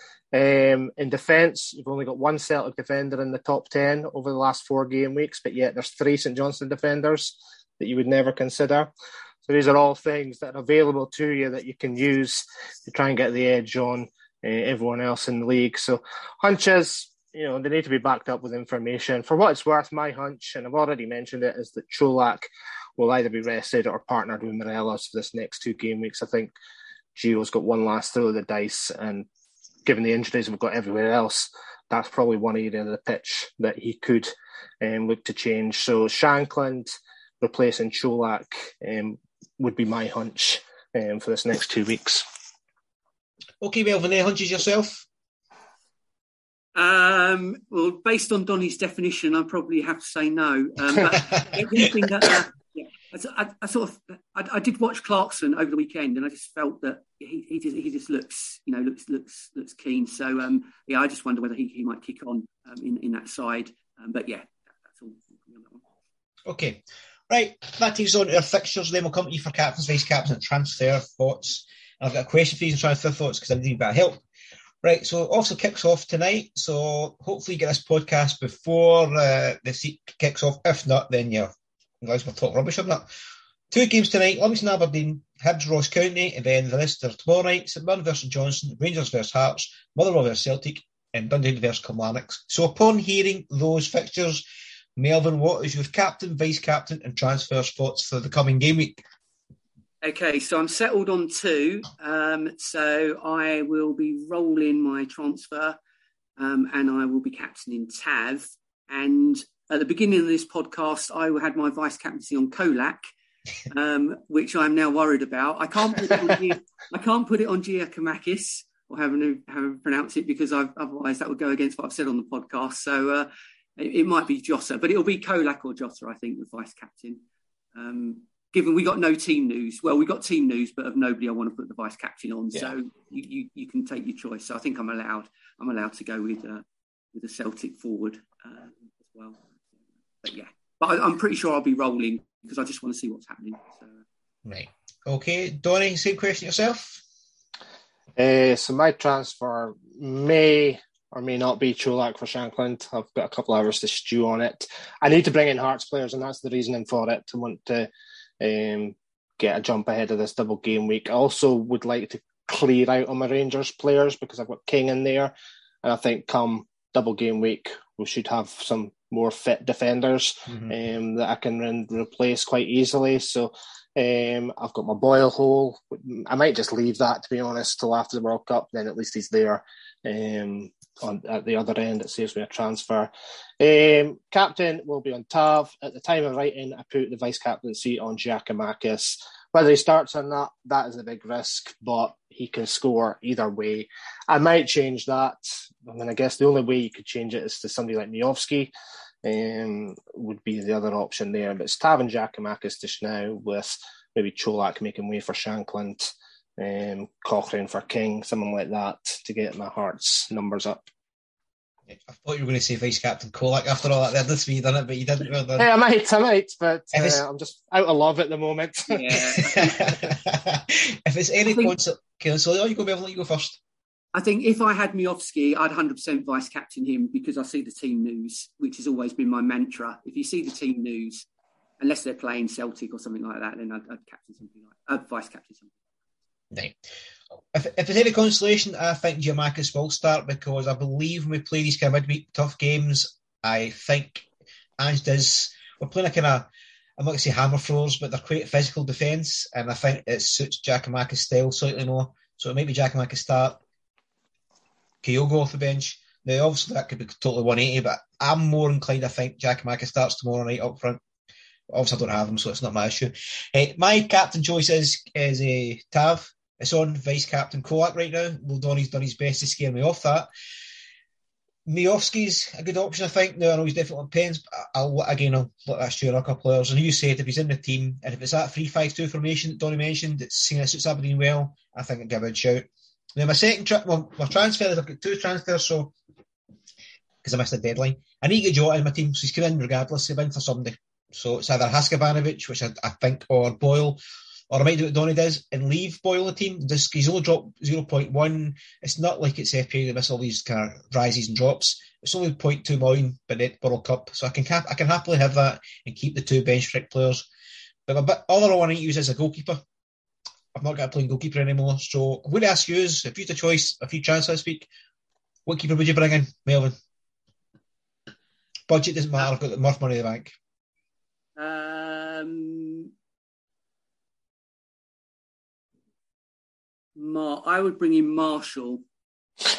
Um, in defence, you've only got one Celtic defender in the top ten over the last four game weeks, but yet there's three St Johnstone defenders that you would never consider. So these are all things that are available to you that you can use to try and get the edge on uh, everyone else in the league. So hunches, you know, they need to be backed up with information. For what it's worth, my hunch, and I've already mentioned it, is that Čolak will either be rested or partnered with Morelos for this next two game weeks. I think Gio's got one last throw of the dice, and given the injuries we've got everywhere else, that's probably one area of the pitch that he could um, look to change. So Shankland replacing Čolak um, would be my hunch um, for this next two weeks. Okay, Melvin, any hunches yourself? Um, well, based on Donny's definition, I probably have to say no. Um, but the thing that, uh, yeah, I, I sort of, I, I did watch Clarkson over the weekend, and I just felt that he, he just, he just looks, you know, looks, looks, looks keen. So, um, yeah, I just wonder whether he, he might kick on um, in in that side. Um, but yeah, that's all. Okay, right. That takes us on to our fixtures. Then we'll come to you for captains, vice captains, and transfer thoughts. And I've got a question for you on transfer thoughts because I need a bit of help. Right, so also kicks off tonight, so hopefully you get this podcast before uh, the seat kicks off. If not, then you're guys will talk rubbish on that. Two games tonight, Livingston Aberdeen, Hibs Ross County, and then the rest are tomorrow night, St Mirren versus Johnson, Rangers versus Hearts, Motherwell versus Celtic, and Dundee versus Kilmarnock. So upon hearing those fixtures, Melvin, what is your captain, vice-captain and transfers thoughts for the coming game week? Okay, so I'm settled on two. Um, so I will be rolling my transfer um, and I will be captaining Tav. And at the beginning of this podcast, I had my vice captaincy on Kolak, um, which I'm now worried about. I can't put it on, Gia, I can't put it on Giacomakis, or however to pronounce it, because I've, otherwise that would go against what I've said on the podcast. So uh, it, it might be Jota, but it'll be Kolak or Jota, I think, the vice captain. Um, Given we got no team news, well, we got team news, but of nobody I want to put the vice captain on. Yeah. So you, you, you can take your choice. So I think I'm allowed. I'm allowed to go with uh, with a Celtic forward uh, as well. But yeah, but I, I'm pretty sure I'll be rolling because I just want to see what's happening. So. Right. Okay, Donny, same question yourself. Uh, so my transfer may or may not be Čolak for Shankland. I've got a couple of hours to stew on it. I need to bring in Hearts players, and that's the reasoning for it. I want to um, get a jump ahead of this double game week. I also would like to clear out on my Rangers players because I've got King in there, and I think come double game week we should have some more fit defenders mm-hmm. um, that I can re- replace quite easily. So um, I've got my Boyle hole. I might just leave that, to be honest, till after the World Cup. Then at least he's there um, on at the other end. It saves me a transfer. Um, captain will be on Tav. At the time of writing, I put the vice captaincy on Giakoumakis. Whether he starts or not, that is a big risk, but he can score either way. I might change that. I mean, I guess the only way you could change it is to somebody like Miovski, um, would be the other option there. But it's Tav and Giakoumakis just now, with maybe Cholak making way for Shankland, um, Cochrane for King, something like that, to get my Hearts numbers up. I thought you were going to say Vice Captain Cholak after all that there this week, done it, but you didn't. Really. Yeah, I might, I might, but uh, I'm just out of love at the moment. Yeah. If it's any concept, so you go, Bevan, you go first. I think if I had Miovski, I'd one hundred percent vice captain him because I see the team news, which has always been my mantra. If you see the team news, unless they're playing Celtic or something like that, then I'd, I'd captain something like I'd vice captain something. Right. If, if it's any consolation, I think Giakoumakis will start because I believe when we play these kind of midweek tough games, I think Ange does. We're playing a kind of, I'm not going to say hammer throws, but they're quite physical defence, and I think it suits Giakoumakis' style slightly more. So it might be Giakoumakis start, Kyogo off the bench. Now, obviously, that could be totally one eighty, but I'm more inclined, I think, Giakoumakis starts tomorrow night up front. Obviously, I don't have him, so it's not my issue. Uh, my captain choice is, is uh, Tav. It's on vice captain Cholak right now. Well, Donny's done his best to scare me off that. Miovski's a good option, I think. Now, I know he's definitely on pens, but I'll, again, I'll let that steer a couple of players. And you said if he's in the team, and if it's that three five two formation that Donny mentioned, that suits Aberdeen well, I think I'd give it a shout. Now, my second, tra- well, my transfers, I've got two transfers, so, because I missed the deadline. I need to get Jota in my team, so he's coming in regardless. He's in for somebody. So it's either Haskabanovic, which I, I think, or Boyle, or I might do what Donny does and leave Boyle the team. Just, he's only dropped zero point one. It's not like it's F P A that miss all these kind of rises and drops. It's only zero point two million, but it World Cup. So I can cap- I can happily have that and keep the two bench strike players. But my other one I need to use is a goalkeeper. I've not got a playing goalkeeper anymore. So I'm going to ask you, is, if you had a choice, a few transfer this week, what keeper would you bring in, Melvin? Budget doesn't matter. I've got the Murph money in the bank. Um, Mar- I would bring in Marshall. He's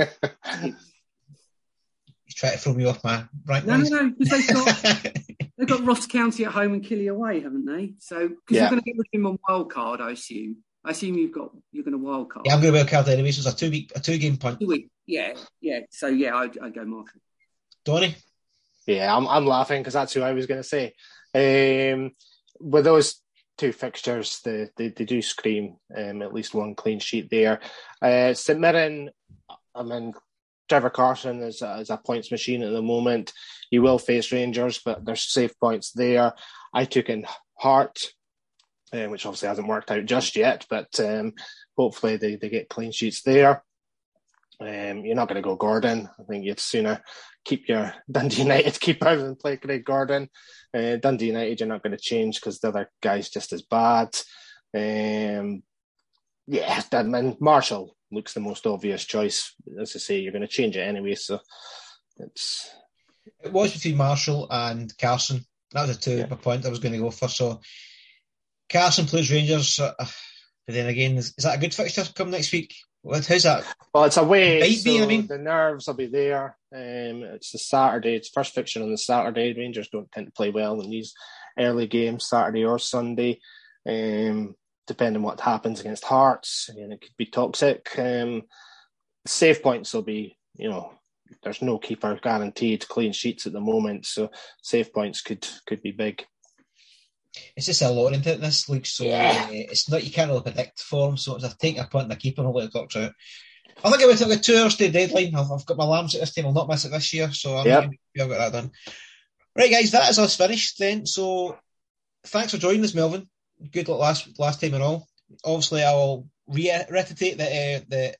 trying to throw me off my right. No, no, no, because they've got they've got Ross County at home and Killy away, haven't they? So because yeah. You're going to get rid of him on wild card, I assume. I assume you've got you're going to wild card. Yeah, I'm going to wild card anyway. So it's a two week a two game punt. Two week, yeah, yeah. So yeah, I'd, I'd go Marshall. Donny. Yeah, I'm I'm laughing because that's who I was going to say. Um, with those two fixtures, they, they, they do scream um, at least one clean sheet there. Uh, St Mirren, I mean, Trevor Carson is a, is a points machine at the moment. He will face Rangers, but there's safe points there. I took in Hart, uh, which obviously hasn't worked out just yet, but um, hopefully they, they get clean sheets there. Um, you're not going to go Gordon. I think you'd sooner keep your Dundee United keeper than play Craig Gordon. Uh, Dundee United, you're not going to change because the other guy's just as bad. Um, yeah, I mean, Marshall looks the most obvious choice. As I say, you're going to change it anyway, so it's... It was between Marshall and Carson. That was a two yeah. point I was going to go for. So Carson plays Rangers, uh, but then again, is, is that a good fixture come next week? What, how's that? Well, it's away, it so be, I mean. The nerves will be there. Um, it's the Saturday. It's first fixture on the Saturday. Rangers don't tend to play well in these early games, Saturday or Sunday, um, depending on what happens against Hearts. Again, it could be toxic. Um, save points will be, you know, there's no keeper guaranteed clean sheets at the moment, so save points could could be big. It's just a lot into it in this league, so yeah. uh, it's not, you can't really predict form, so it's a taking a punt and a keeper and I'll let it talk out. I think I went to the two Thursday deadline. I've, I've got my alarms at this time, I'll not miss it this year, so I'm yep. I've got that done. Right, guys, that is us finished then. So thanks for joining us, Melvin. Good luck last last time and all. Obviously, I will reiterate that uh, the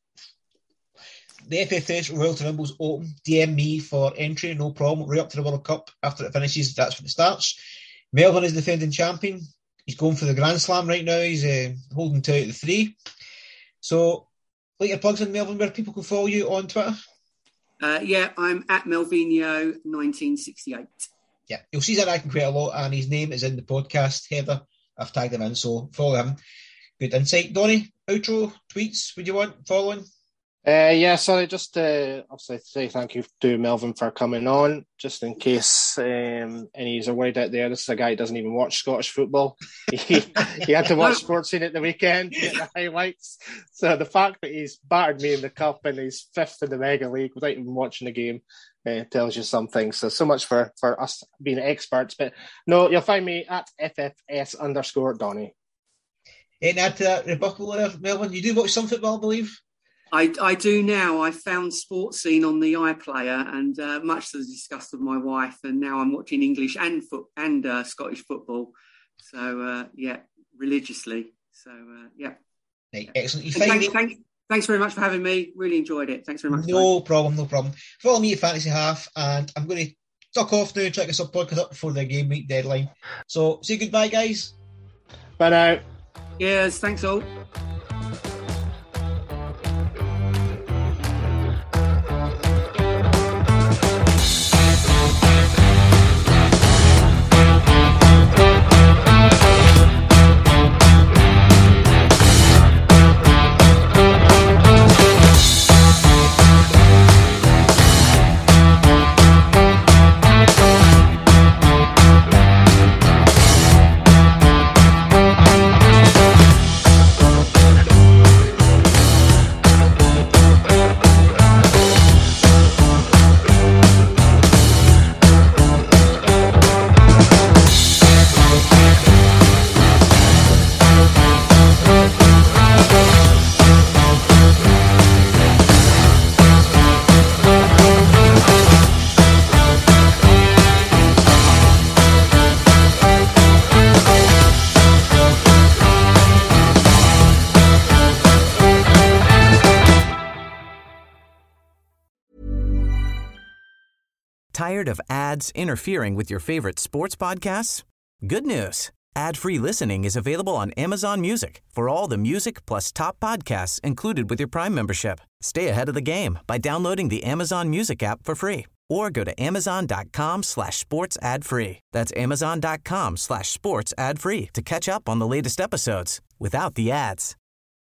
the F F S Royal Rumble is open. D M me for entry, no problem. Right up to the World Cup. After it finishes, that's when it starts. Melvin is defending champion. he's going for the Grand Slam right now. He's uh, holding two out of the three. So, like your plugs in, Melvin, where people can follow you on Twitter. Uh, yeah, I'm at Melvinho nineteen sixty-eight. Yeah, you'll see that acting quite a lot, and his name is in the podcast header. I've tagged him in, so follow him. Good insight. Donny, outro, tweets, would you want following? Uh, yeah, sorry, just uh, obviously say thank you to Melvin for coming on, just in case um, any are worried out there. This is a guy who doesn't even watch Scottish football. He, he had to watch Sports Scene at the weekend to get the highlights. So the fact that he's battered me in the cup and he's fifth in the Mega League without even watching the game uh, tells you something. So, so much for, for us being experts. But no, you'll find me at F F S underscore Donny. Anything add to that rebuttal there, Melvin? You do watch some football, I believe? I, I do now. I found Sports Scene on the iPlayer, and uh, much to the disgust of my wife. And now I'm watching English and foot and uh, Scottish football. So uh, yeah, religiously. So uh, yeah, right, excellent. You thanks, find me... thanks, thanks very much for having me. Really enjoyed it. Thanks very much. No guys. problem, no problem. Follow me at Fantasy Half, and I'm going to duck off now and try to get some podcast up before the game week deadline. So say goodbye, guys. Bye now. Yes, thanks all. Tired of ads interfering with your favorite sports podcasts? Good news. Ad-free listening is available on Amazon Music for all the music plus top podcasts included with your Prime membership. Stay ahead of the game by downloading the Amazon Music app for free or go to amazon.com slash sports ad free. That's amazon.com slash sports ad free to catch up on the latest episodes without the ads.